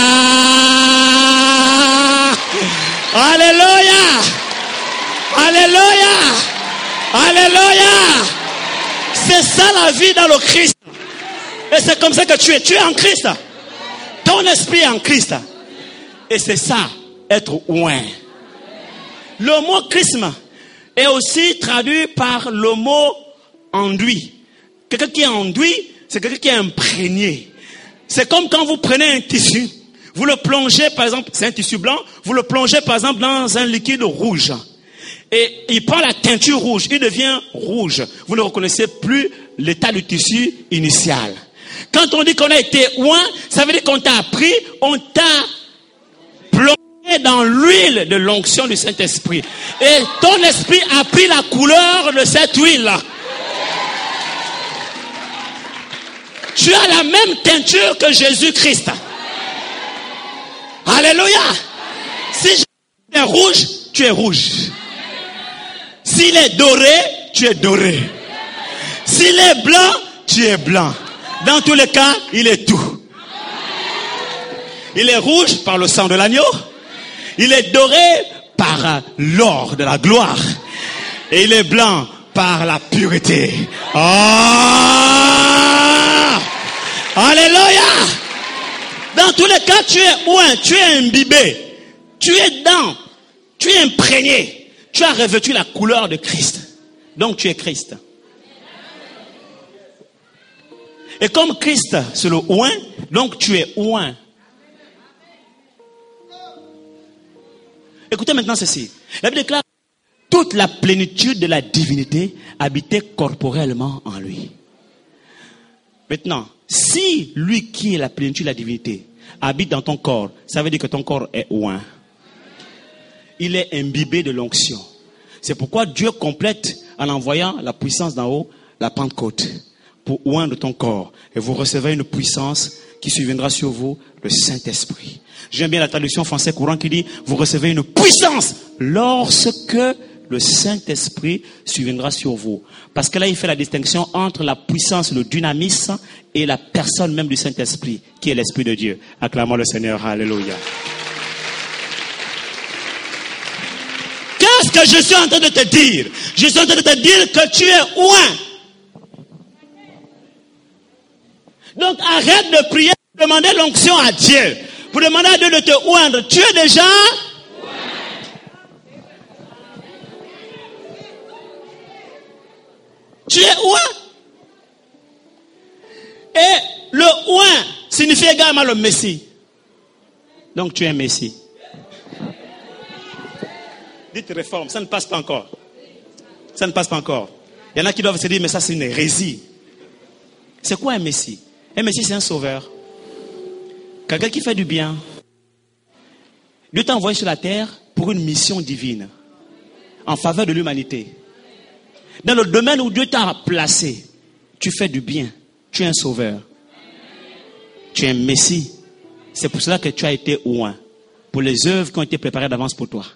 Alléluia. Alléluia. Alléluia. C'est ça la vie dans le Christ. Et c'est comme ça que tu es. Tu es en Christ. Ton esprit est en Christ. Et c'est ça, être oint. Le mot chrisme est aussi traduit par le mot enduit. Quelqu'un qui est enduit, c'est quelqu'un qui est imprégné. C'est comme quand vous prenez un tissu, vous le plongez par exemple, c'est un tissu blanc, vous le plongez par exemple dans un liquide rouge. Et il prend la teinture rouge, il devient rouge. Vous ne reconnaissez plus l'état du tissu initial. Quand on dit qu'on a été oint, ça veut dire qu'on t'a appris, on t'a plongé dans l'huile de l'onction du Saint-Esprit. Et ton esprit a pris la couleur de cette huile. Tu as la même teinture que Jésus-Christ. Alléluia. Si Jésus est rouge, tu es rouge. S'il est doré, tu es doré. S'il est blanc, tu es blanc. Dans tous les cas, il est tout. Il est rouge par le sang de l'agneau. Il est doré par l'or de la gloire. Et il est blanc par la pureté. Oh! Alléluia! Dans tous les cas, tu es oint, tu es imbibé. Tu es dedans. Tu es imprégné. Tu as revêtu la couleur de Christ. Donc tu es Christ. Et comme Christ, c'est le oint, donc tu es oint. Écoutez maintenant ceci. La Bible déclare toute la plénitude de la divinité habitait corporellement en lui. Maintenant, si lui qui est la plénitude de la divinité habite dans ton corps, ça veut dire que ton corps est oint. Il est imbibé de l'onction. C'est pourquoi Dieu complète en envoyant la puissance d'en haut, la Pentecôte. pour oindre ton corps. Et vous recevrez une puissance qui surviendra sur vous, le Saint-Esprit. J'aime bien la traduction français courant qui dit, vous recevez une puissance lorsque le Saint-Esprit surviendra sur vous. Parce que là, il fait la distinction entre la puissance, le dynamisme et la personne même du Saint-Esprit, qui est l'Esprit de Dieu. Acclamons le Seigneur. Alléluia. Qu'est-ce que je suis en train de te dire? Je suis en train de te dire que tu es oint. Donc arrête de prier, de demander l'onction à Dieu. Pour demander à Dieu de te oindre. Tu es déjà tu es oint. Et le oint signifie également le Messie. Donc tu es Messie. Dites réforme, ça ne passe pas encore. Ça ne passe pas encore. Il y en a qui doivent se dire, mais ça c'est une hérésie. C'est quoi un Messie? Un Messie c'est un sauveur. Quelqu'un qui fait du bien. Dieu t'a envoyé sur la terre pour une mission divine. En faveur de l'humanité. Dans le domaine où Dieu t'a placé, tu fais du bien. Tu es un sauveur. Tu es un Messie. C'est pour cela que tu as été oint. Pour les œuvres qui ont été préparées d'avance pour toi.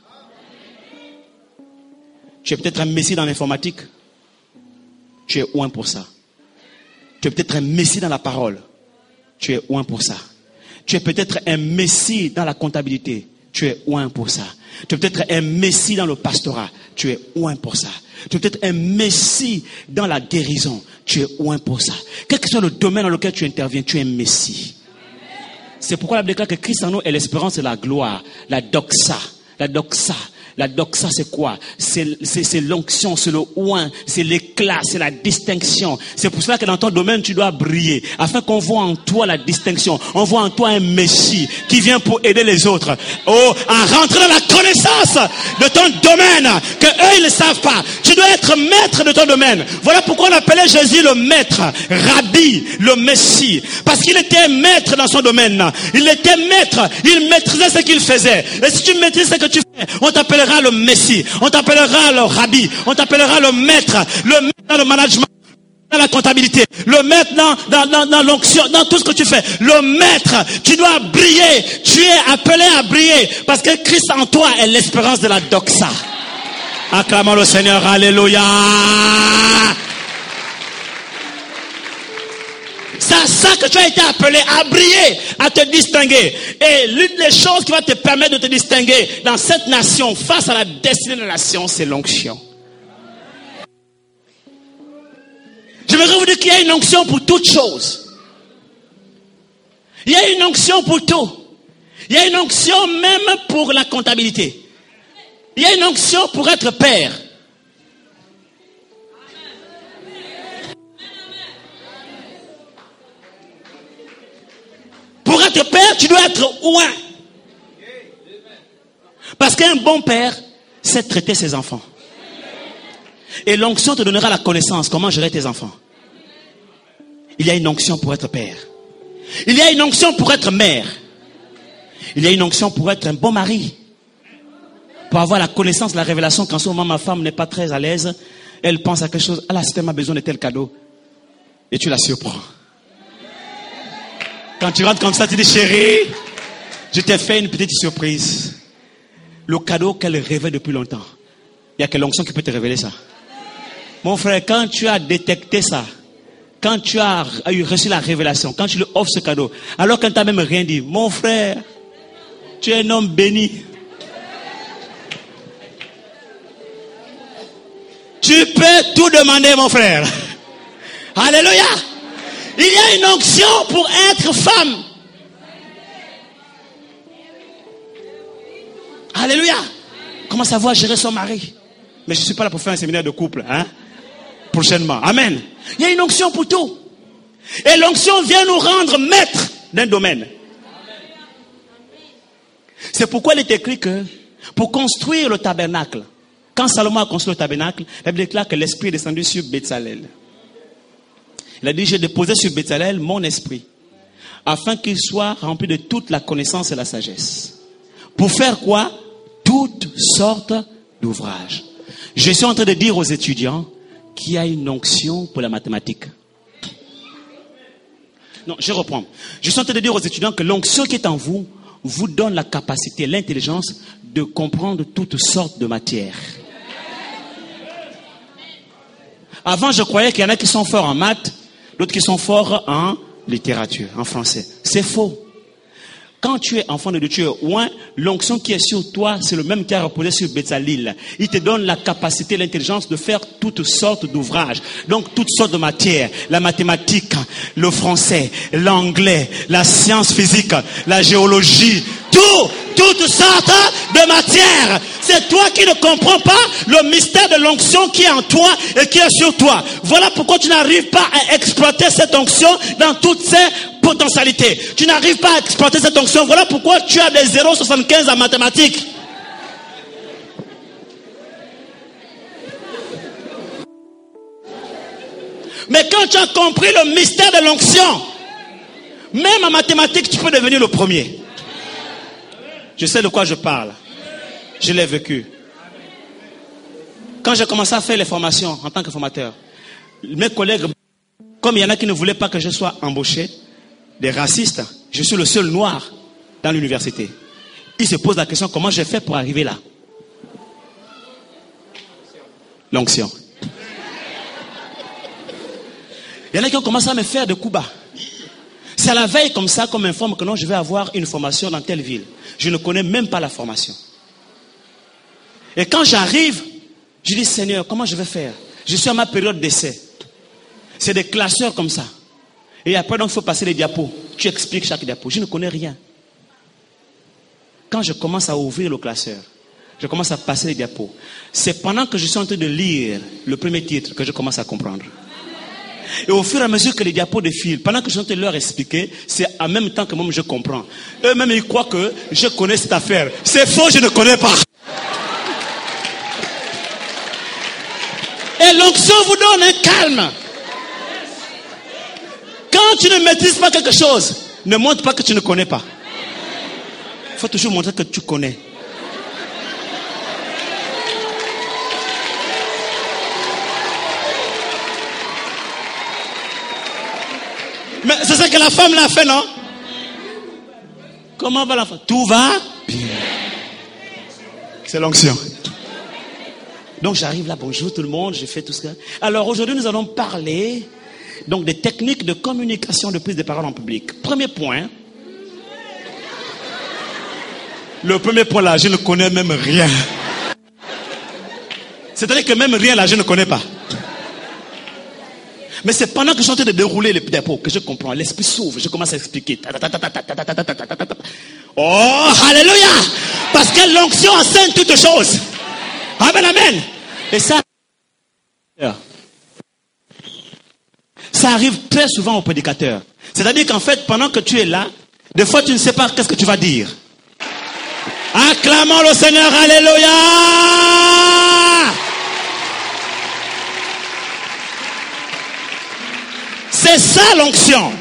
Tu es peut-être un Messie dans l'informatique. Tu es oint pour ça. Tu es peut-être un Messie dans la parole. Tu es oint pour ça. Tu es peut-être un Messie dans la comptabilité. Tu es oint pour ça. Tu es peut-être un Messie dans le pastorat. Tu es oint pour ça. Tu es peut-être un Messie dans la guérison. Tu es oint pour ça. Quel que soit le domaine dans lequel tu interviens, tu es un Messie. C'est pourquoi la Bible déclare que Christ en nous est l'espérance et la gloire. La doxa. La doxa. La doxa, c'est quoi? C'est l'onction, c'est le oint, c'est l'éclat, c'est la distinction. C'est pour cela que dans ton domaine, tu dois briller. Afin qu'on voit en toi la distinction. On voit en toi un Messie qui vient pour aider les autres. Oh, à rentrer dans la connaissance de ton domaine, que eux, ils ne savent pas. Tu dois être maître de ton domaine. Voilà pourquoi on appelait Jésus le maître, Rabbi, le Messie. Parce qu'il était maître dans son domaine. Il était maître, il maîtrisait ce qu'il faisait. Et si tu maîtrises ce que tu fais, on t'appellera le Messie, on t'appellera le Rabbi, on t'appellera le maître dans le management, dans la comptabilité, le maître dans l'onction, dans tout ce que tu fais. Le maître, tu dois briller, tu es appelé à briller, parce que Christ en toi est l'espérance de la doxa. Acclamons le Seigneur, alléluia. C'est à ça que tu as été appelé à briller, à te distinguer. Et l'une des choses qui va te permettre de te distinguer dans cette nation, face à la destinée de la nation, c'est l'onction. Je voudrais vous dire qu'il y a une onction pour toutes choses. Il y a une onction pour tout. Il y a une onction même pour la comptabilité. Il y a une onction pour être père. Pour être père, tu dois être oint. Parce qu'un bon père sait traiter ses enfants. Et l'onction te donnera la connaissance. Comment gérer tes enfants? Il y a une onction pour être père. Il y a une onction pour être mère. Il y a une onction pour être un bon mari. Pour avoir la connaissance, la révélation qu'en ce moment ma femme n'est pas très à l'aise. Elle pense à quelque chose. Ah là, si elle a besoin de tel cadeau. Et tu la surprends. Quand tu rentres comme ça, tu dis, chérie, je t'ai fait une petite surprise. Le cadeau qu'elle rêvait depuis longtemps. Il y a quelle onction qui peut te révéler ça? Mon frère, quand tu as détecté ça, quand tu as reçu la révélation, quand tu lui offres ce cadeau, alors qu'elle t'a même rien dit, mon frère, tu es un homme béni. Tu peux tout demander, mon frère. Alléluia. Il y a une onction pour être femme. Alléluia. Comment savoir gérer son mari? Mais je ne suis pas là pour faire un séminaire de couple. Prochainement. Amen. Il y a une onction pour tout. Et l'onction vient nous rendre maîtres d'un domaine. C'est pourquoi il est écrit que pour construire le tabernacle, quand Salomon a construit le tabernacle, la Bible déclare que l'esprit est descendu sur Bétzalel. Il a dit, j'ai déposé sur Bétzalel mon esprit, afin qu'il soit rempli de toute la connaissance et la sagesse. Pour faire quoi? Toutes sortes d'ouvrages. Je suis en train de dire aux étudiants qu'il y a une onction pour la mathématique. Non, je reprends. Je suis en train de dire aux étudiants que l'onction qui est en vous vous donne la capacité, l'intelligence de comprendre toutes sortes de matières. Avant, je croyais qu'il y en a qui sont forts en maths, d'autres qui sont forts en littérature, en français. C'est faux. Quand tu es enfant de Dieu, tu es loin, l'onction qui est sur toi, c'est le même qui a reposé sur Bézalil. Il te donne la capacité, l'intelligence de faire toutes sortes d'ouvrages. Donc, toutes sortes de matières. La mathématique, le français, l'anglais, la science physique, la géologie. Toutes sortes de matières. C'est toi qui ne comprends pas le mystère de l'onction qui est en toi et qui est sur toi. Voilà pourquoi tu n'arrives pas à exploiter cette onction dans toutes ses potentialités. Tu n'arrives pas à exploiter cette onction. Voilà pourquoi tu as des 0,75 en mathématiques. Mais quand tu as compris le mystère de l'onction, même en mathématiques, tu peux devenir le premier. Je sais de quoi je parle. Je l'ai vécu. Quand j'ai commencé à faire les formations en tant que formateur, mes collègues, comme il y en a qui ne voulaient pas que je sois embauché, des racistes, je suis le seul noir dans l'université. Ils se posent la question, comment j'ai fait pour arriver là? L'onction. Il y en a qui ont commencé à me faire des coups bas. C'est à la veille comme ça qu'on m'informe que non, je vais avoir une formation dans telle ville. Je ne connais même pas la formation. Et quand j'arrive, je dis, Seigneur, comment je vais faire? Je suis à ma période d'essai. C'est des classeurs comme ça. Et après, donc, il faut passer les diapos. Tu expliques chaque diapo. Je ne connais rien. Quand je commence à ouvrir le classeur, je commence à passer les diapos. C'est pendant que je suis en train de lire le premier titre que je commence à comprendre. Et au fur et à mesure que les diapos défilent, pendant que je suis en train de leur expliquer, c'est en même temps que moi je comprends. Eux-mêmes, ils croient que je connais cette affaire. C'est faux, je ne connais pas. Et l'onction vous donne un calme. Quand tu ne maîtrises pas quelque chose, ne montre pas que tu ne connais pas. Il faut toujours montrer que tu connais. Mais c'est ça que la femme l'a fait, non? Comment va la femme? Tout va bien. C'est l'onction. Donc j'arrive là, bonjour tout le monde, je fais tout ça. Alors aujourd'hui nous allons parler donc des techniques de communication de prise de parole en public. Premier point. Le premier point là, je ne connais même rien. C'est-à-dire que même rien là, je ne connais pas. Mais c'est pendant que je suis en train de dérouler les diapos que je comprends. L'esprit s'ouvre, je commence à expliquer. Oh, alléluia! Parce que l'onction enseigne toutes choses. Amen, amen. Et ça arrive très souvent aux prédicateurs. C'est-à-dire qu'en fait, pendant que tu es là, des fois tu ne sais pas qu'est-ce que tu vas dire. Acclamons le Seigneur, alléluia! C'est ça l'onction.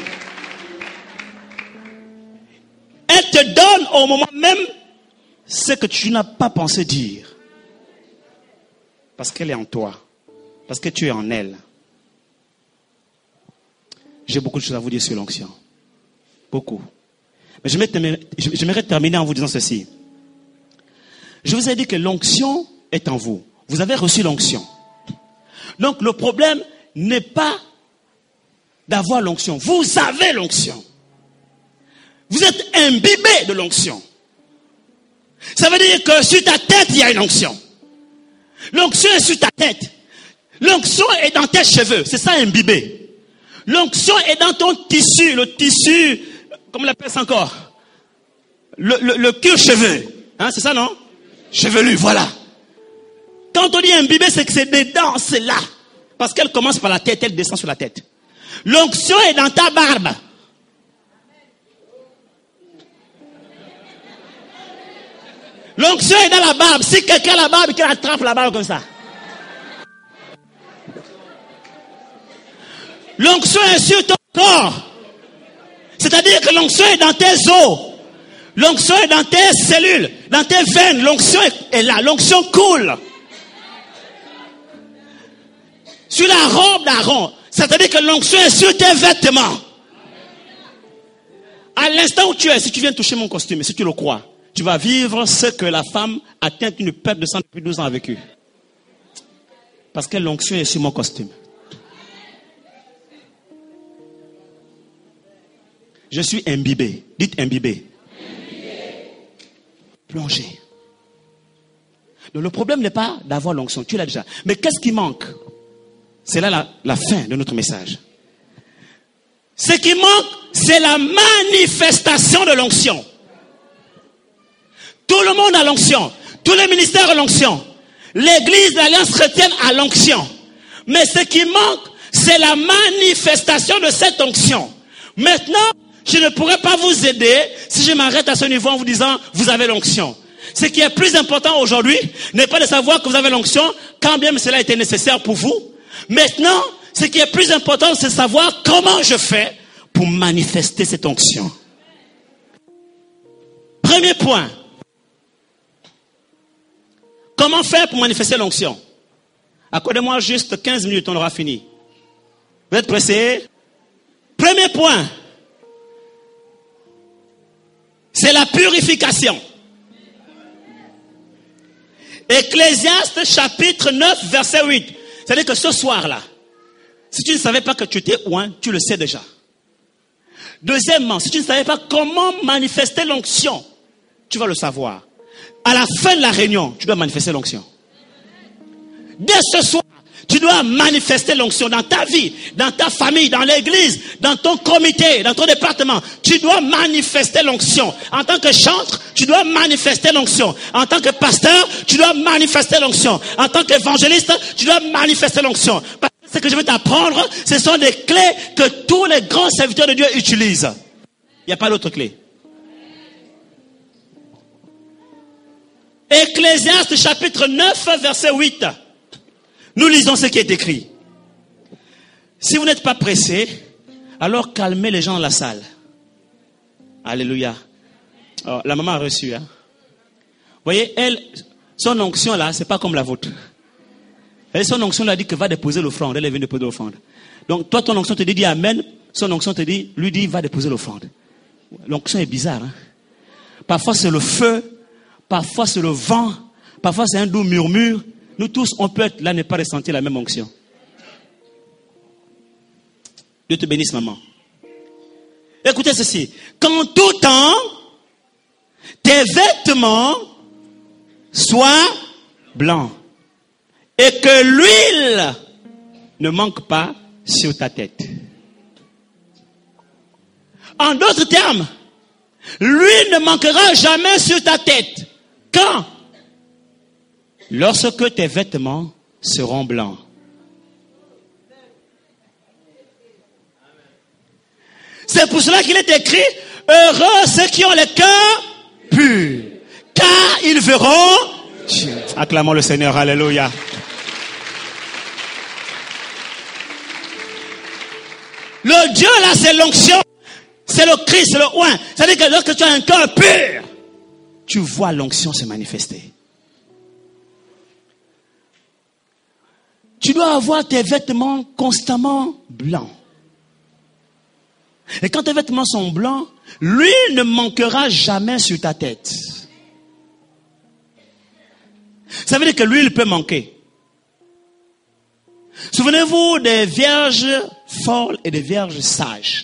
Elle te donne au moment même ce que tu n'as pas pensé dire. Parce qu'elle est en toi. Parce que tu es en elle. J'ai beaucoup de choses à vous dire sur l'onction. Beaucoup. Mais j'aimerais terminer en vous disant ceci. Je vous ai dit que l'onction est en vous. Vous avez reçu l'onction. Donc le problème n'est pas d'avoir l'onction. Vous avez l'onction. Vous êtes imbibé de l'onction. Ça veut dire que sur ta tête, il y a une onction. L'onction est sur ta tête. L'onction est dans tes cheveux. C'est ça, imbibé. L'onction est dans ton tissu. Le tissu, comment on l'appelle ça encore? Le cuir cheveux. Hein, c'est ça, non? Chevelu, voilà. Quand on dit imbibé, c'est que c'est dedans, c'est là. Parce qu'elle commence par la tête, elle descend sur la tête. L'onction est dans ta barbe. L'onction est dans la barbe. Si quelqu'un a la barbe, qu'il attrape la barbe comme ça. L'onction est sur ton corps. C'est-à-dire que l'onction est dans tes os. L'onction est dans tes cellules, dans tes veines. L'onction est là. L'onction coule. Sur la robe d'Aaron. C'est-à-dire que l'onction est sur tes vêtements. À l'instant où tu es, si tu viens toucher mon costume, et si tu le crois, tu vas vivre ce que la femme atteinte d'une perte de sang depuis 12 ans a vécu. Parce que l'onction est sur mon costume. Je suis imbibé. Dites imbibé. Plongé. Donc le problème n'est pas d'avoir l'onction, tu l'as déjà. Mais qu'est-ce qui manque? C'est là la fin de notre message. Ce qui manque, c'est la manifestation de l'onction. Tout le monde a l'onction. Tous les ministères ont l'onction. L'église d'Alliance chrétienne a l'onction. Mais ce qui manque, c'est la manifestation de cette onction. Maintenant, je ne pourrais pas vous aider si je m'arrête à ce niveau en vous disant, vous avez l'onction. Ce qui est plus important aujourd'hui n'est pas de savoir que vous avez l'onction, quand bien cela a été nécessaire pour vous. Maintenant, ce qui est plus important, c'est de savoir comment je fais pour manifester cette onction. Premier point. Comment faire pour manifester l'onction? Accordez-moi juste 15 minutes, on aura fini. Vous êtes pressés? Premier point. C'est la purification. Ecclésiaste chapitre 9 verset 8. C'est-à-dire que ce soir-là, si tu ne savais pas que tu étais oint, tu le sais déjà. Deuxièmement, si tu ne savais pas comment manifester l'onction, tu vas le savoir. À la fin de la réunion, tu dois manifester l'onction. Dès ce soir, tu dois manifester l'onction dans ta vie, dans ta famille, dans l'église, dans ton comité, dans ton département. Tu dois manifester l'onction. En tant que chantre, tu dois manifester l'onction. En tant que pasteur, tu dois manifester l'onction. En tant qu'évangéliste, tu dois manifester l'onction. Parce que ce que je vais t'apprendre, ce sont des clés que tous les grands serviteurs de Dieu utilisent. Il n'y a pas d'autre clé. Ecclésiaste chapitre 9 verset 8. Nous lisons ce qui est écrit. Si vous n'êtes pas pressé, alors calmez les gens dans la salle. Alléluia. Oh, la maman a reçu. Vous voyez, elle, son onction là, c'est pas comme la vôtre. Elle, son onction lui a dit que va déposer l'offrande. Elle est venue déposer l'offrande. Donc toi, ton onction te dit amen. Son onction te dit, lui dit, va déposer l'offrande. L'onction est bizarre. Parfois c'est le feu. Parfois c'est le vent, parfois c'est un doux murmure. Nous tous, on peut être là, ne pas ressentir la même onction. Dieu te bénisse, maman. Écoutez ceci. Qu'en tout temps, tes vêtements soient blancs et que l'huile ne manque pas sur ta tête. En d'autres termes, l'huile ne manquera jamais sur ta tête. Quand? Lorsque tes vêtements seront blancs. C'est pour cela qu'il est écrit, heureux ceux qui ont le cœur pur, car ils verront Dieu. Acclamons le Seigneur, alléluia. Le Dieu là, c'est l'onction, c'est le Christ, c'est le oint. C'est-à-dire que lorsque tu as un cœur pur, tu vois l'onction se manifester. Tu dois avoir tes vêtements constamment blancs. Et quand tes vêtements sont blancs, l'huile ne manquera jamais sur ta tête. Ça veut dire que l'huile peut manquer. Souvenez-vous des vierges folles et des vierges sages.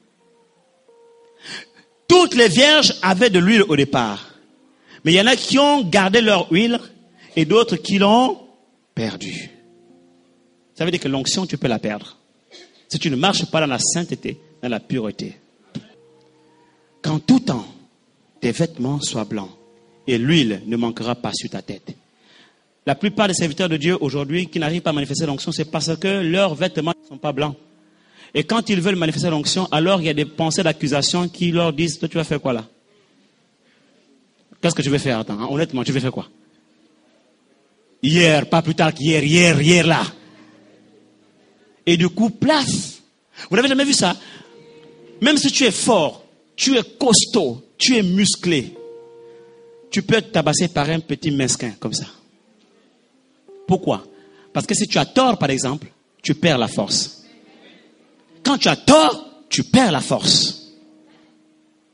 Toutes les vierges avaient de l'huile au départ. Mais il y en a qui ont gardé leur huile et d'autres qui l'ont perdue. Ça veut dire que l'onction, tu peux la perdre. Si tu ne marches pas dans la sainteté, dans la pureté. Qu'en tout temps, tes vêtements soient blancs et l'huile ne manquera pas sur ta tête. La plupart des serviteurs de Dieu aujourd'hui qui n'arrivent pas à manifester l'onction, c'est parce que leurs vêtements ne sont pas blancs. Et quand ils veulent manifester l'onction, alors il y a des pensées d'accusation qui leur disent, toi tu vas faire quoi là? Qu'est-ce que tu veux faire? Attends, honnêtement, tu veux faire quoi? Hier, pas plus tard qu'hier là. Et du coup, place. Vous n'avez jamais vu ça? Même si tu es fort, tu es costaud, tu es musclé, tu peux être tabassé par un petit mesquin comme ça. Pourquoi? Parce que si tu as tort, par exemple, tu perds la force. Quand tu as tort, tu perds la force.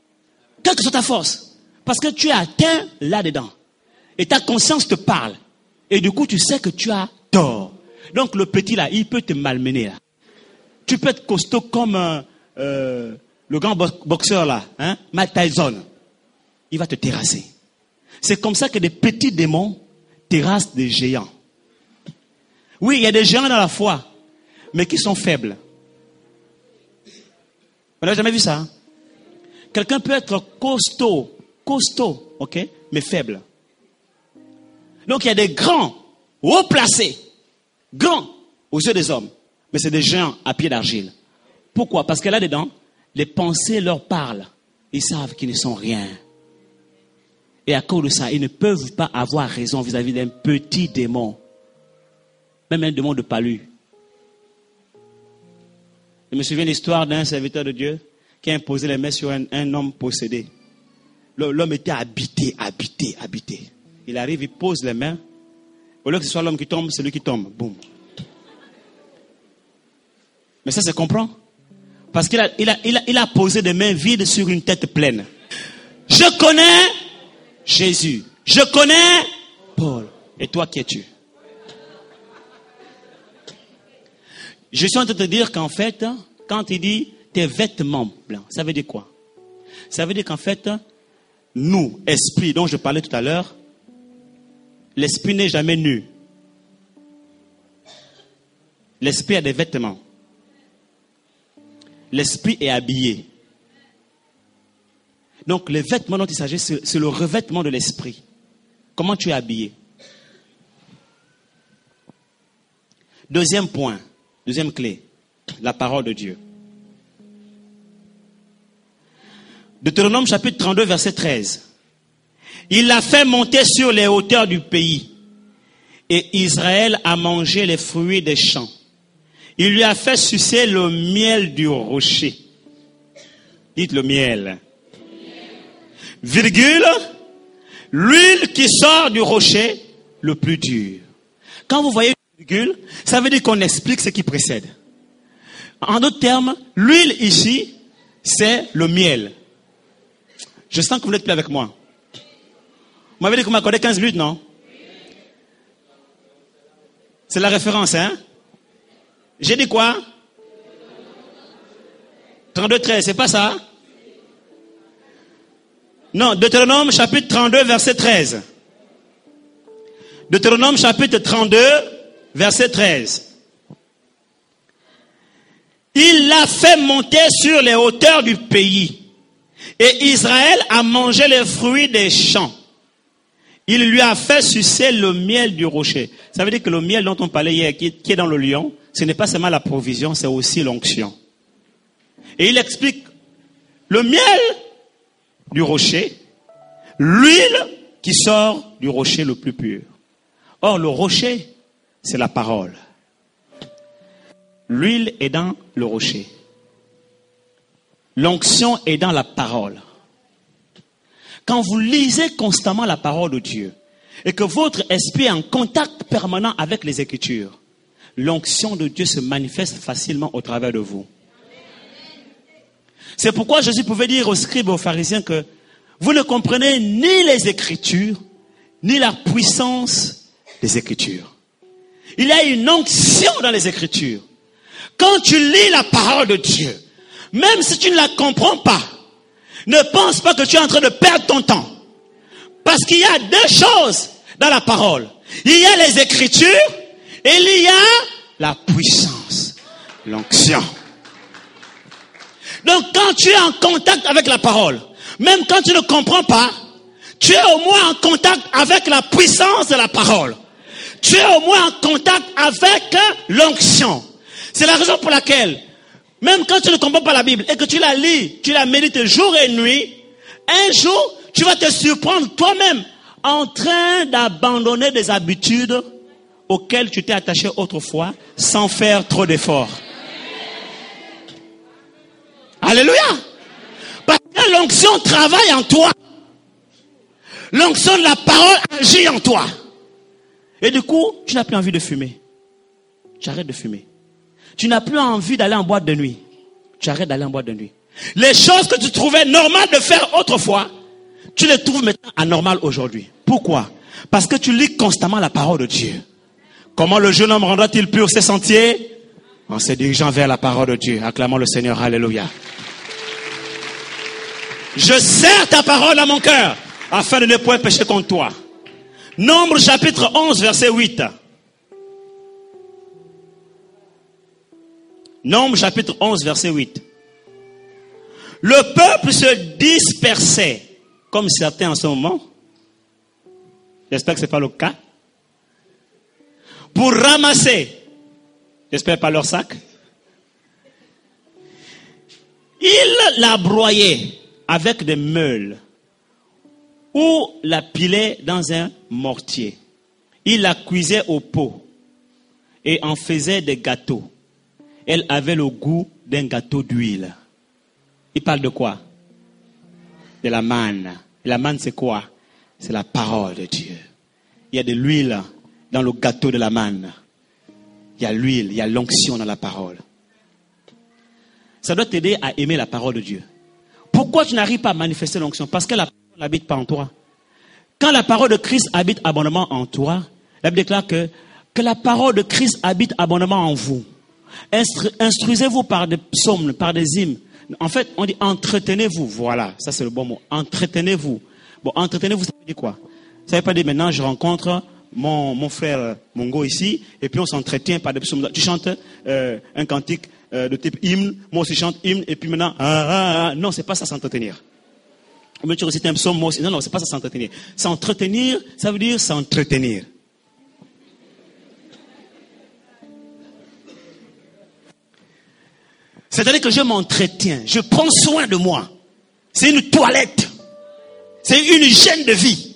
Quelle que soit ta force. Parce que tu es atteint là-dedans. Et ta conscience te parle. Et du coup, tu sais que tu as tort. Donc le petit là, il peut te malmener là. Tu peux être costaud comme le grand boxeur là, hein, Mike Tyson. Il va te terrasser. C'est comme ça que des petits démons terrassent des géants. Oui, il y a des géants dans la foi, mais qui sont faibles. On n'a jamais vu ça. Hein? Quelqu'un peut être costaud, ok, mais faible. Donc il y a des grands, haut placés, grands aux yeux des hommes, mais c'est des géants à pied d'argile. Pourquoi? Parce que là-dedans, les pensées leur parlent. Ils savent qu'ils ne sont rien. Et à cause de ça, ils ne peuvent pas avoir raison vis-à-vis d'un petit démon. Même un démon de palu. Je me souviens de l'histoire d'un serviteur de Dieu qui a imposé les mains sur un homme possédé. L'homme était habité. Il arrive, il pose les mains. Au lieu que ce soit l'homme qui tombe, c'est lui qui tombe. Boum. Mais ça se comprend. Parce qu'il a posé des mains vides sur une tête pleine. Je connais Jésus. Je connais Paul. Et toi, qui es-tu? Je suis en train de te dire qu'en fait, quand il dit tes vêtements blancs, ça veut dire quoi? Ça veut dire qu'en fait, nous, esprit dont je parlais tout à l'heure, l'esprit n'est jamais nu. L'esprit a des vêtements. L'esprit est habillé. Donc les vêtements dont il s'agit, c'est le revêtement de l'esprit. Comment tu es habillé? Deuxième point, deuxième clé, la parole de Dieu. Deutéronome chapitre 32, verset 13. Il l'a fait monter sur les hauteurs du pays, et Israël a mangé les fruits des champs. Il lui a fait sucer le miel du rocher. Dites le miel. Virgule, l'huile qui sort du rocher le plus dur. Quand vous voyez virgule, ça veut dire qu'on explique ce qui précède. En d'autres termes, l'huile ici, c'est le miel. Je sens que vous n'êtes plus avec moi. Vous m'avez dit que vous m'accordez 15 minutes, non? C'est la référence, hein? J'ai dit quoi? 32-13, c'est pas ça? Non, Deutéronome chapitre 32, verset 13. Deutéronome chapitre 32, verset 13. Il l'a fait monter sur les hauteurs du pays, et Israël a mangé les fruits des champs. Il lui a fait sucer le miel du rocher. Ça veut dire que le miel dont on parlait hier, qui est dans le lion, ce n'est pas seulement la provision, c'est aussi l'onction. Et il explique le miel du rocher, l'huile qui sort du rocher le plus pur. Or, le rocher, c'est la parole. L'huile est dans le rocher. L'onction est dans la parole. Quand vous lisez constamment la parole de Dieu et que votre esprit est en contact permanent avec les Écritures, l'onction de Dieu se manifeste facilement au travers de vous. C'est pourquoi Jésus pouvait dire aux scribes et aux pharisiens que vous ne comprenez ni les Écritures, ni la puissance des Écritures. Il y a une onction dans les Écritures. Quand tu lis la parole de Dieu, même si tu ne la comprends pas, ne pense pas que tu es en train de perdre ton temps. Parce qu'il y a deux choses dans la parole. Il y a les Écritures et il y a la puissance, l'onction. Donc quand tu es en contact avec la parole, même quand tu ne comprends pas, tu es au moins en contact avec la puissance de la parole. Tu es au moins en contact avec l'onction. C'est la raison pour laquelle, même quand tu ne comprends pas la Bible et que tu la lis, tu la médites jour et nuit, un jour, tu vas te surprendre toi-même en train d'abandonner des habitudes auxquelles tu t'es attaché autrefois sans faire trop d'efforts. Alléluia! Parce que l'onction travaille en toi. L'onction de la parole agit en toi. Et du coup, tu n'as plus envie de fumer. Tu arrêtes de fumer. Tu n'as plus envie d'aller en boîte de nuit. Tu arrêtes d'aller en boîte de nuit. Les choses que tu trouvais normales de faire autrefois, tu les trouves maintenant anormales aujourd'hui. Pourquoi? Parce que tu lis constamment la parole de Dieu. Comment le jeune homme rendra-t-il pur ses sentiers? En se dirigeant vers la parole de Dieu. Acclamons le Seigneur. Alléluia. Je serre ta parole à mon cœur, afin de ne point pécher contre toi. Nombre chapitre 11, verset 8. Nombre chapitre 11, verset 8. Le peuple se dispersait, comme certains en ce moment. J'espère que ce n'est pas le cas. Pour ramasser, j'espère pas leur sac. Ils la broyaient avec des meules ou la pilaient dans un mortier. Ils la cuisaient au pot et en faisaient des gâteaux. Elle avait le goût d'un gâteau d'huile. Il parle de quoi? De la manne. Et la manne, c'est quoi? C'est la parole de Dieu. Il y a de l'huile dans le gâteau de la manne. Il y a l'huile, il y a l'onction dans la parole. Ça doit t'aider à aimer la parole de Dieu. Pourquoi tu n'arrives pas à manifester l'onction? Parce que la parole n'habite pas en toi. Quand la parole de Christ habite abondamment en toi, la Bible déclare que la parole de Christ habite abondamment en vous. Instruisez-vous par des psaumes, par des hymnes. En fait, on dit entretenez-vous. Voilà, ça c'est le bon mot. Entretenez-vous. Bon, entretenez-vous, ça veut dire quoi? Ça veut pas dire maintenant je rencontre mon frère Mongo ici, et puis on s'entretient par des psaumes. Tu chantes un cantique de type hymne, moi aussi je chante hymne, et puis maintenant, non, c'est pas ça s'entretenir. Ou bien tu récites un psaume, moi aussi, non, c'est pas ça s'entretenir. S'entretenir, ça veut dire s'entretenir. C'est-à-dire que je m'entretiens, je prends soin de moi. C'est une toilette. C'est une hygiène de vie.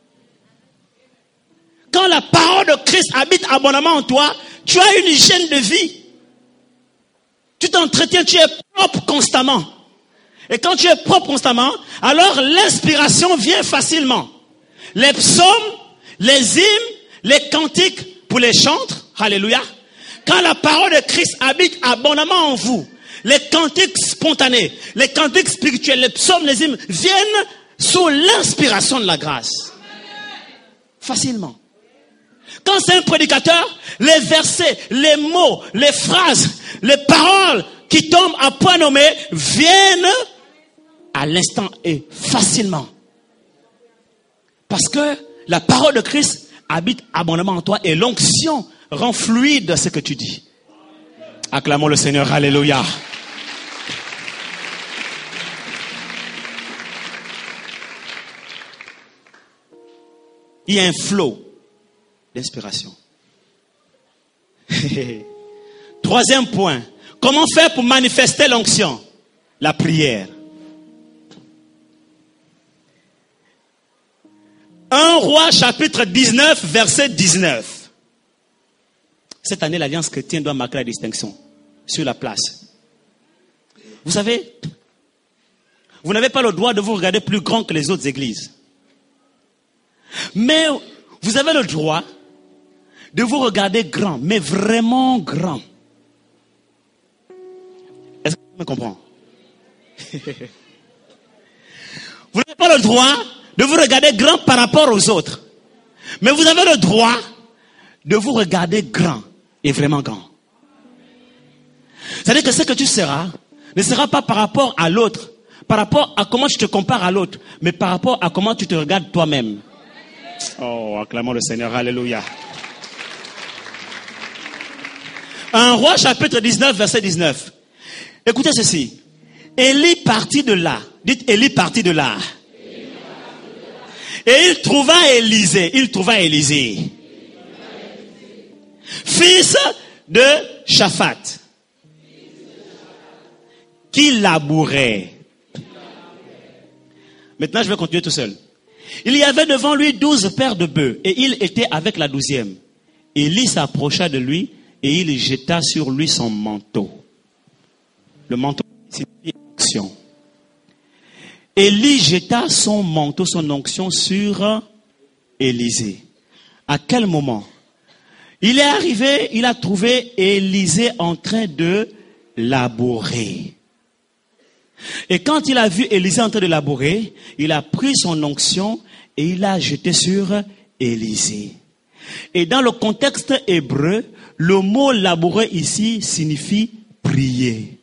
Quand la parole de Christ habite abondamment en toi, tu as une hygiène de vie. Tu t'entretiens, tu es propre constamment. Et quand tu es propre constamment, alors l'inspiration vient facilement. Les psaumes, les hymnes, les cantiques pour les chantres, alléluia. Quand la parole de Christ habite abondamment en vous, les cantiques spontanés, les cantiques spirituels, les psaumes, les hymnes viennent sous l'inspiration de la grâce. Facilement. Quand c'est un prédicateur, les versets, les mots, les phrases, les paroles qui tombent à point nommé viennent à l'instant et facilement. Parce que la parole de Christ habite abondamment en toi et l'onction rend fluide ce que tu dis. Acclamons le Seigneur, alléluia. Il y a un flot d'inspiration. Troisième point. Comment faire pour manifester l'onction? La prière. 1 Roi chapitre 19 verset 19. Cette année, l'Alliance chrétienne doit marquer la distinction sur la place. Vous savez, vous n'avez pas le droit de vous regarder plus grand que les autres églises. Mais vous avez le droit de vous regarder grand, mais vraiment grand. Est-ce que vous me comprenez? Vous n'avez pas le droit de vous regarder grand par rapport aux autres. Mais vous avez le droit de vous regarder grand et vraiment grand. C'est-à-dire que ce que tu seras ne sera pas par rapport à l'autre, par rapport à comment tu te compares à l'autre, mais par rapport à comment tu te regardes toi-même. Oh, acclamons le Seigneur, alléluia. 1 Roi chapitre 19 verset 19. Écoutez ceci. Élie partit de là. Dites Élie partit de là. Et il trouva Élisée, fils de Shaphat, qui labourait. Maintenant, je vais continuer tout seul. Il y avait devant lui 12 paires de bœufs, et il était avec la 12e. Élie s'approcha de lui, et il jeta sur lui son manteau. Le manteau signifie onction. Élie jeta son manteau, son onction sur Élisée. À quel moment? Il est arrivé, il a trouvé Élisée en train de labourer. Et quand il a vu Élisée en train de labourer, il a pris son onction et il l'a jeté sur Élisée. Et dans le contexte hébreu, le mot labourer ici signifie prier.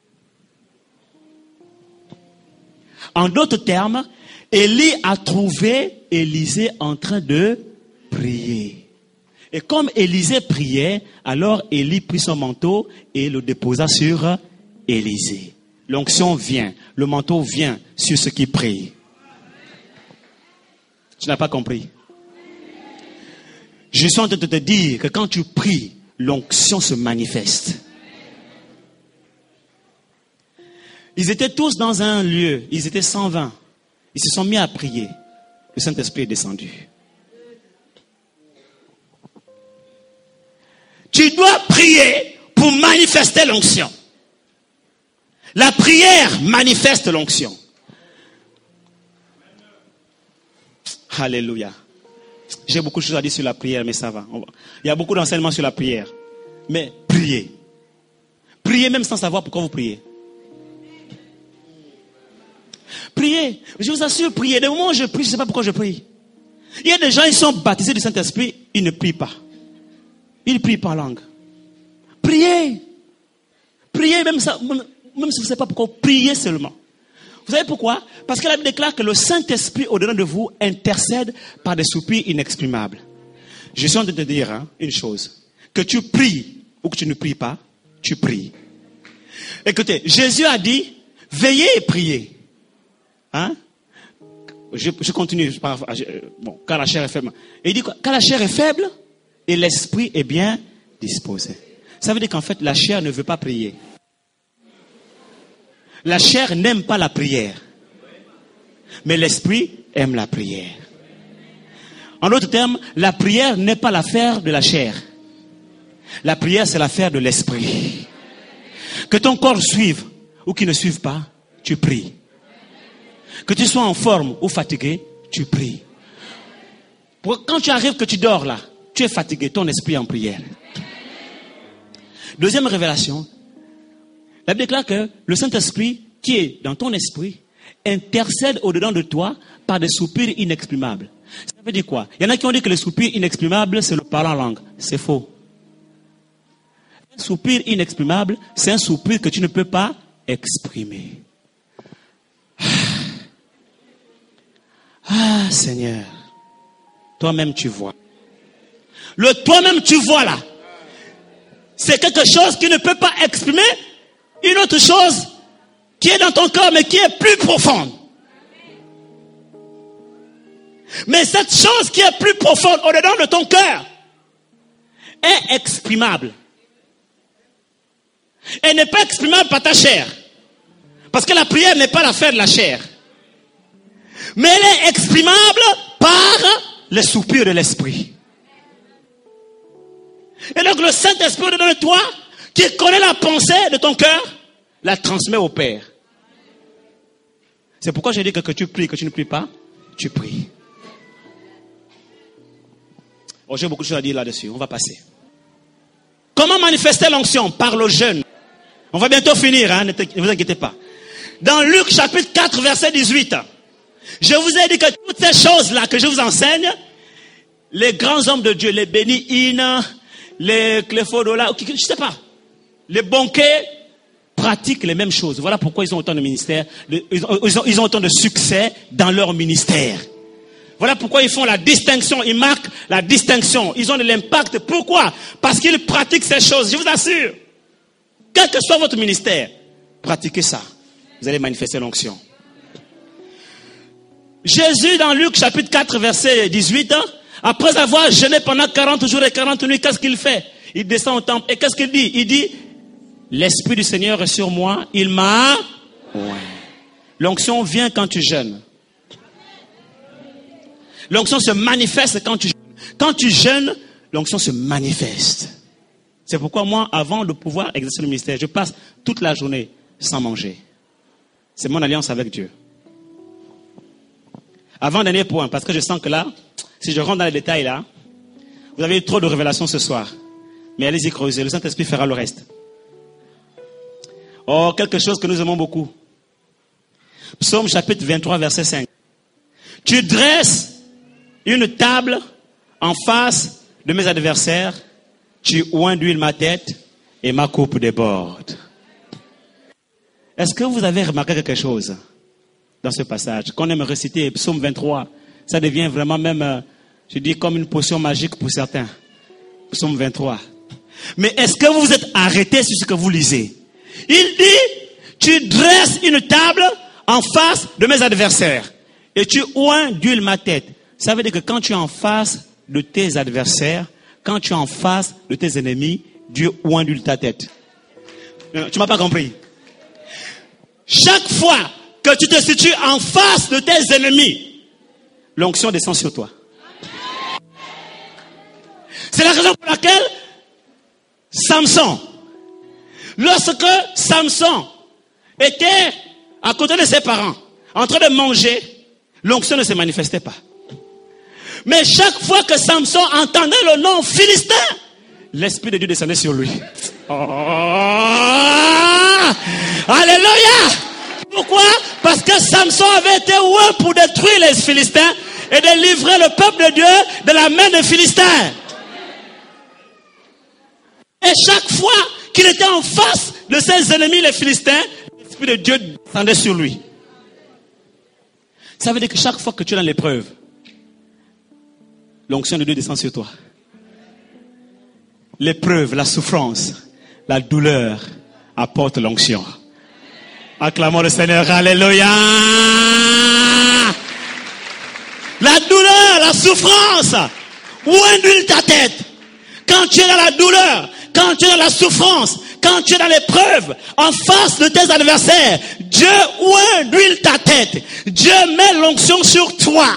En d'autres termes, Élie a trouvé Élisée en train de prier. Et comme Élisée priait, alors Élie prit son manteau et le déposa sur Élisée. L'onction vient, le manteau vient sur ceux qui prient. Tu n'as pas compris? Je suis en train de te dire que quand tu pries, l'onction se manifeste. Ils étaient tous dans un lieu, ils étaient 120. Ils se sont mis à prier. Le Saint-Esprit est descendu. Tu dois prier pour manifester l'onction. La prière manifeste l'onction. Alléluia. J'ai beaucoup de choses à dire sur la prière, mais ça va. Il y a beaucoup d'enseignements sur la prière. Mais priez. Priez même sans savoir pourquoi vous priez. Priez. Je vous assure, priez. Des moments où je prie, je ne sais pas pourquoi je prie. Il y a des gens, ils sont baptisés du Saint-Esprit, ils ne prient pas. Ils prient par langue. Priez. Priez même si vous ne savez pas pourquoi, priez seulement. Vous savez pourquoi? Parce que la Bible déclare que le Saint-Esprit au-dedans de vous intercède par des soupirs inexprimables. Je suis en train de te dire une chose. Que tu pries ou que tu ne pries pas, tu pries. Écoutez, Jésus a dit, veillez et priez. Je continue. Car la chair est faible. Et il dit quoi? Car la chair est faible et l'esprit est bien disposé. Ça veut dire qu'en fait, la chair ne veut pas prier. La chair n'aime pas la prière. Mais l'esprit aime la prière. En d'autres termes, la prière n'est pas l'affaire de la chair. La prière, c'est l'affaire de l'esprit. Que ton corps suive ou qu'il ne suive pas, tu pries. Que tu sois en forme ou fatigué, tu pries. Quand tu arrives que tu dors là, tu es fatigué, ton esprit est en prière. Deuxième révélation, la Bible déclare que le Saint-Esprit qui est dans ton esprit intercède au-dedans de toi par des soupirs inexprimables. Ça veut dire quoi? Il y en a qui ont dit que les soupirs inexprimables, c'est le parler en langue. C'est faux. Un soupir inexprimable, c'est un soupir que tu ne peux pas exprimer. Ah, Seigneur, toi-même tu vois. Le toi-même tu vois là, c'est quelque chose qui ne peut pas exprimer une autre chose qui est dans ton corps mais qui est plus profonde. Mais cette chose qui est plus profonde au-dedans de ton cœur est exprimable. Elle n'est pas exprimable par ta chair. Parce que la prière n'est pas l'affaire de la chair. Mais elle est exprimable par les soupirs de l'esprit. Et donc le Saint-Esprit dedans de toi, qui connaît la pensée de ton cœur, la transmet au Père. C'est pourquoi je dis que tu pries, que tu ne pries pas, tu pries. Oh, j'ai beaucoup de choses à dire là-dessus, on va passer. Comment manifester l'onction? Par le jeûne. On va bientôt finir, ne vous inquiétez pas. Dans Luc chapitre 4, verset 18, je vous ai dit que toutes ces choses-là que je vous enseigne, les grands hommes de Dieu, les Béni-In, les Cléphodola, je ne sais pas, les banquets pratiquent les mêmes choses. Voilà pourquoi ils ont autant de ministères, ils ont autant de succès dans leur ministère. Voilà pourquoi ils font la distinction, ils marquent la distinction, ils ont de l'impact. Pourquoi? Parce qu'ils pratiquent ces choses, je vous assure. Quel que soit votre ministère, pratiquez ça. Vous allez manifester l'onction. Jésus, dans Luc chapitre 4, verset 18, après avoir jeûné pendant 40 jours et 40 nuits, qu'est-ce qu'il fait? Il descend au temple. Et qu'est-ce qu'il dit? Il dit, l'Esprit du Seigneur est sur moi, il m'a... L'onction vient quand tu jeûnes. L'onction se manifeste quand tu jeûnes. Quand tu jeûnes, l'onction se manifeste. C'est pourquoi moi, avant de pouvoir exercer le ministère, je passe toute la journée sans manger. C'est mon alliance avec Dieu. Avant dernier point, parce que je sens que là, si je rentre dans les détails là, vous avez eu trop de révélations ce soir. Mais allez-y creuser, le Saint-Esprit fera le reste. Oh, quelque chose que nous aimons beaucoup. Psaume chapitre 23, verset 5. Tu dresses une table en face de mes adversaires. Tu oins d'huile ma tête et ma coupe déborde. Est-ce que vous avez remarqué quelque chose dans ce passage? Qu'on aime réciter Psaume 23, ça devient vraiment même, je dis, comme une potion magique pour certains. Psaume 23. Mais est-ce que vous vous êtes arrêté sur ce que vous lisez? Il dit, tu dresses une table en face de mes adversaires et tu oins d'huile ma tête. Ça veut dire que quand tu es en face de tes adversaires, quand tu es en face de tes ennemis, Dieu oint d'huile ta tête. Tu m'as pas compris? Chaque fois que tu te situes en face de tes ennemis, l'onction descend sur toi. C'est la raison pour laquelle Samson, lorsque Samson était à côté de ses parents, en train de manger, l'onction ne se manifestait pas. Mais chaque fois que Samson entendait le nom Philistin, l'Esprit de Dieu descendait sur lui. Oh, alléluia! Pourquoi? Parce que Samson avait été oint pour détruire les Philistins et de livrer le peuple de Dieu de la main des Philistins. Et chaque fois qu'il était en face de ses ennemis, les Philistins, l'Esprit de Dieu descendait sur lui. Ça veut dire que chaque fois que tu es dans l'épreuve, l'onction de Dieu descend sur toi. L'épreuve, la souffrance, la douleur apporte l'onction. Acclamons le Seigneur, alléluia. La douleur, la souffrance, oint d'huile ta tête. Quand tu es dans la douleur, quand tu es dans la souffrance, quand tu es dans l'épreuve, en face de tes adversaires, Dieu oint d'huile ta tête. Dieu met l'onction sur toi.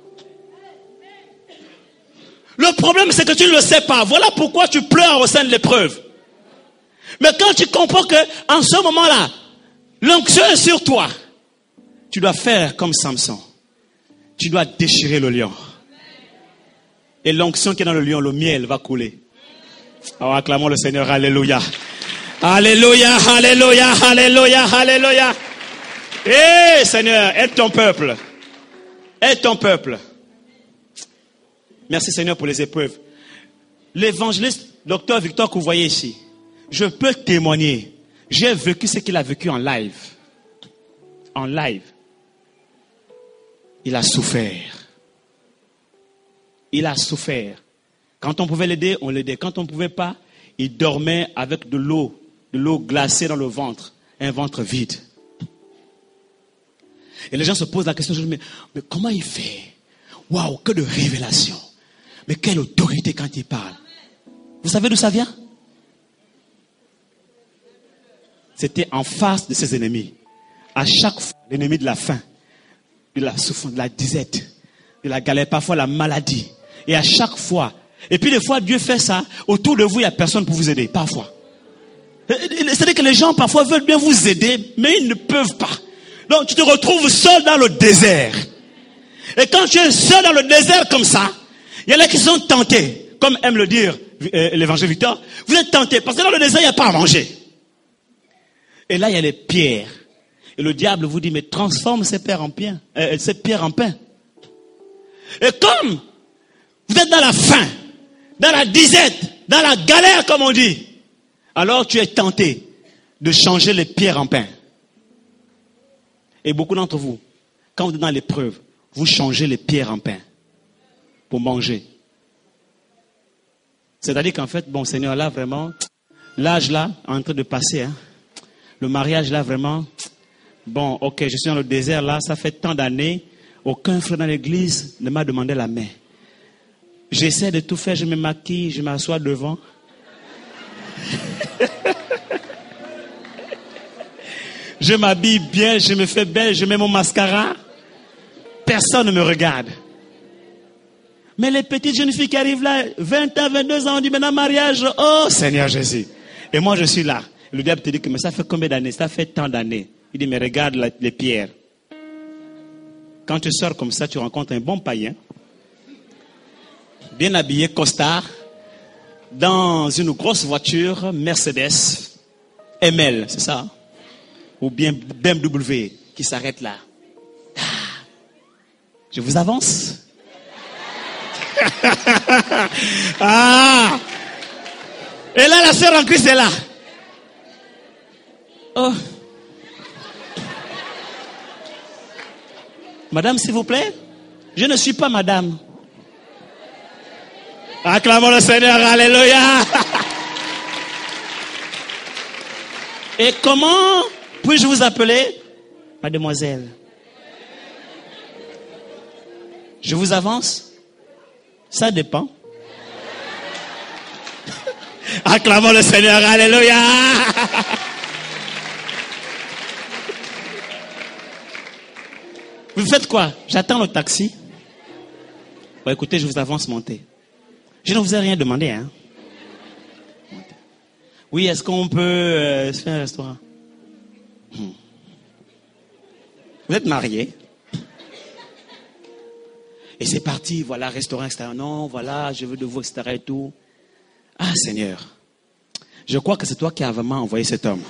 Le problème, c'est que tu ne le sais pas. Voilà pourquoi tu pleures au sein de l'épreuve. Mais quand tu comprends que, en ce moment-là, l'onction est sur toi, tu dois faire comme Samson. Tu dois déchirer le lion. Et l'onction qui est dans le lion, le miel va couler. Alors acclamons le Seigneur, alléluia. Alléluia, alléluia, alléluia, alléluia. Eh Seigneur, aide ton peuple. Aide ton peuple. Merci Seigneur pour les épreuves. L'évangéliste Dr Victor que vous voyez ici, je peux témoigner. J'ai vécu ce qu'il a vécu en live. En live. Il a souffert. Il a souffert. Quand on pouvait l'aider, on l'aidait. Quand on ne pouvait pas, il dormait avec de l'eau glacée dans le ventre. Un ventre vide. Et les gens se posent la question, mais comment il fait? Waouh, que de révélation. Mais quelle autorité quand il parle. Vous savez d'où ça vient? C'était en face de ses ennemis. À chaque fois, l'ennemi de la faim, de la souffrance, de la disette, de la galère, parfois la maladie. Et à chaque fois, et puis des fois Dieu fait ça, autour de vous il n'y a personne pour vous aider, parfois. C'est-à-dire que les gens parfois veulent bien vous aider, mais ils ne peuvent pas. Donc tu te retrouves seul dans le désert. Et quand tu es seul dans le désert comme ça, il y en a qui sont tentés, comme aime le dire l'évangile Victor, vous êtes tentés, parce que dans le désert il n'y a pas à manger. Et là il y a les pierres. Et le diable vous dit, mais transforme ces pierres en pain. Et comme vous êtes dans la faim, dans la disette, dans la galère comme on dit, alors tu es tenté de changer les pierres en pain. Et beaucoup d'entre vous, quand vous êtes dans l'épreuve, vous changez les pierres en pain pour manger. C'est-à-dire qu'en fait, bon Seigneur, là vraiment, l'âge là, en train de passer, hein, le mariage là vraiment, bon ok, je suis dans le désert là, ça fait tant d'années, aucun frère dans l'église ne m'a demandé la main. J'essaie de tout faire, je me maquille, je m'assois devant. Je m'habille bien, je me fais belle, je mets mon mascara. Personne ne me regarde. Mais les petites jeunes filles qui arrivent là, 20 ans, 22 ans, on dit maintenant mariage, oh Seigneur Jésus. Et moi je suis là. Le diable te dit que mais ça fait combien d'années? Ça fait tant d'années. Il dit mais regarde les pierres. Quand tu sors comme ça, tu rencontres un bon païen. Bien habillé, costard, dans une grosse voiture, Mercedes, ML, c'est ça? Ou bien BMW, qui s'arrête là. Je vous avance. Ah. Et là, la sœur en Christ est là. Oh. Madame, s'il vous plaît, je ne suis pas madame. Acclamons le Seigneur, alléluia. Et comment puis-je vous appeler, mademoiselle? Je vous avance? Ça dépend. Acclamons le Seigneur, alléluia. Vous faites quoi? J'attends le taxi. Bon, écoutez, je vous avance, montez. Je ne vous ai rien demandé, hein. Oui, est-ce qu'on peut se faire un restaurant? Vous êtes mariés? Et c'est parti, voilà, restaurant, etc. Non, voilà, je veux de vous, etc. et tout. Ah, Seigneur, je crois que c'est toi qui as vraiment envoyé cet homme.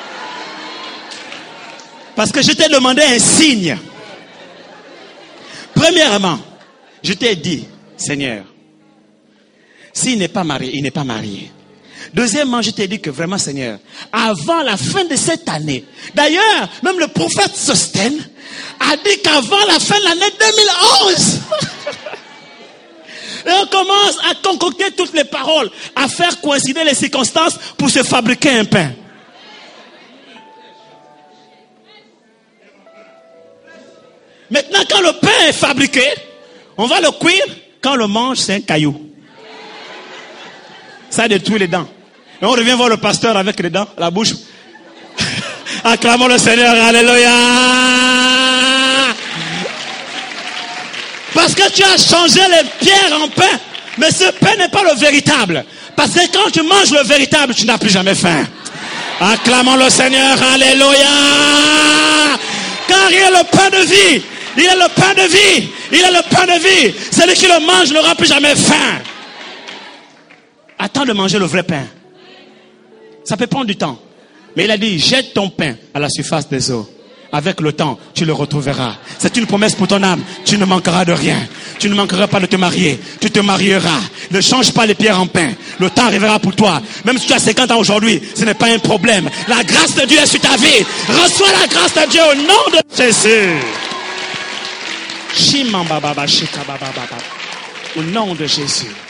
Parce que je t'ai demandé un signe. Premièrement, je t'ai dit, Seigneur, s'il n'est pas marié, il n'est pas marié. Deuxièmement, je t'ai dit que vraiment, Seigneur, avant la fin de cette année, d'ailleurs, même le prophète Sostène a dit qu'avant la fin de l'année 2011, et on commence à concocter toutes les paroles, à faire coïncider les circonstances pour se fabriquer un pain. Maintenant, quand le pain est fabriqué, on va le cuire. Quand on le mange, c'est un caillou. Ça détruit les dents. Et on revient voir le pasteur avec les dents, la bouche. Acclamons le Seigneur, alléluia. Parce que tu as changé les pierres en pain. Mais ce pain n'est pas le véritable. Parce que quand tu manges le véritable, tu n'as plus jamais faim. Acclamons le Seigneur, alléluia. Car il est le pain de vie. Il est le pain de vie. Il est le pain de vie. Celui qui le mange n'aura plus jamais faim. Attends de manger le vrai pain. Ça peut prendre du temps. Mais il a dit, jette ton pain à la surface des eaux. Avec le temps, tu le retrouveras. C'est une promesse pour ton âme. Tu ne manqueras de rien. Tu ne manqueras pas de te marier. Tu te marieras. Ne change pas les pierres en pain. Le temps arrivera pour toi. Même si tu as 50 ans aujourd'hui, ce n'est pas un problème. La grâce de Dieu est sur ta vie. Reçois la grâce de Dieu au nom de Jésus. Au nom de Jésus.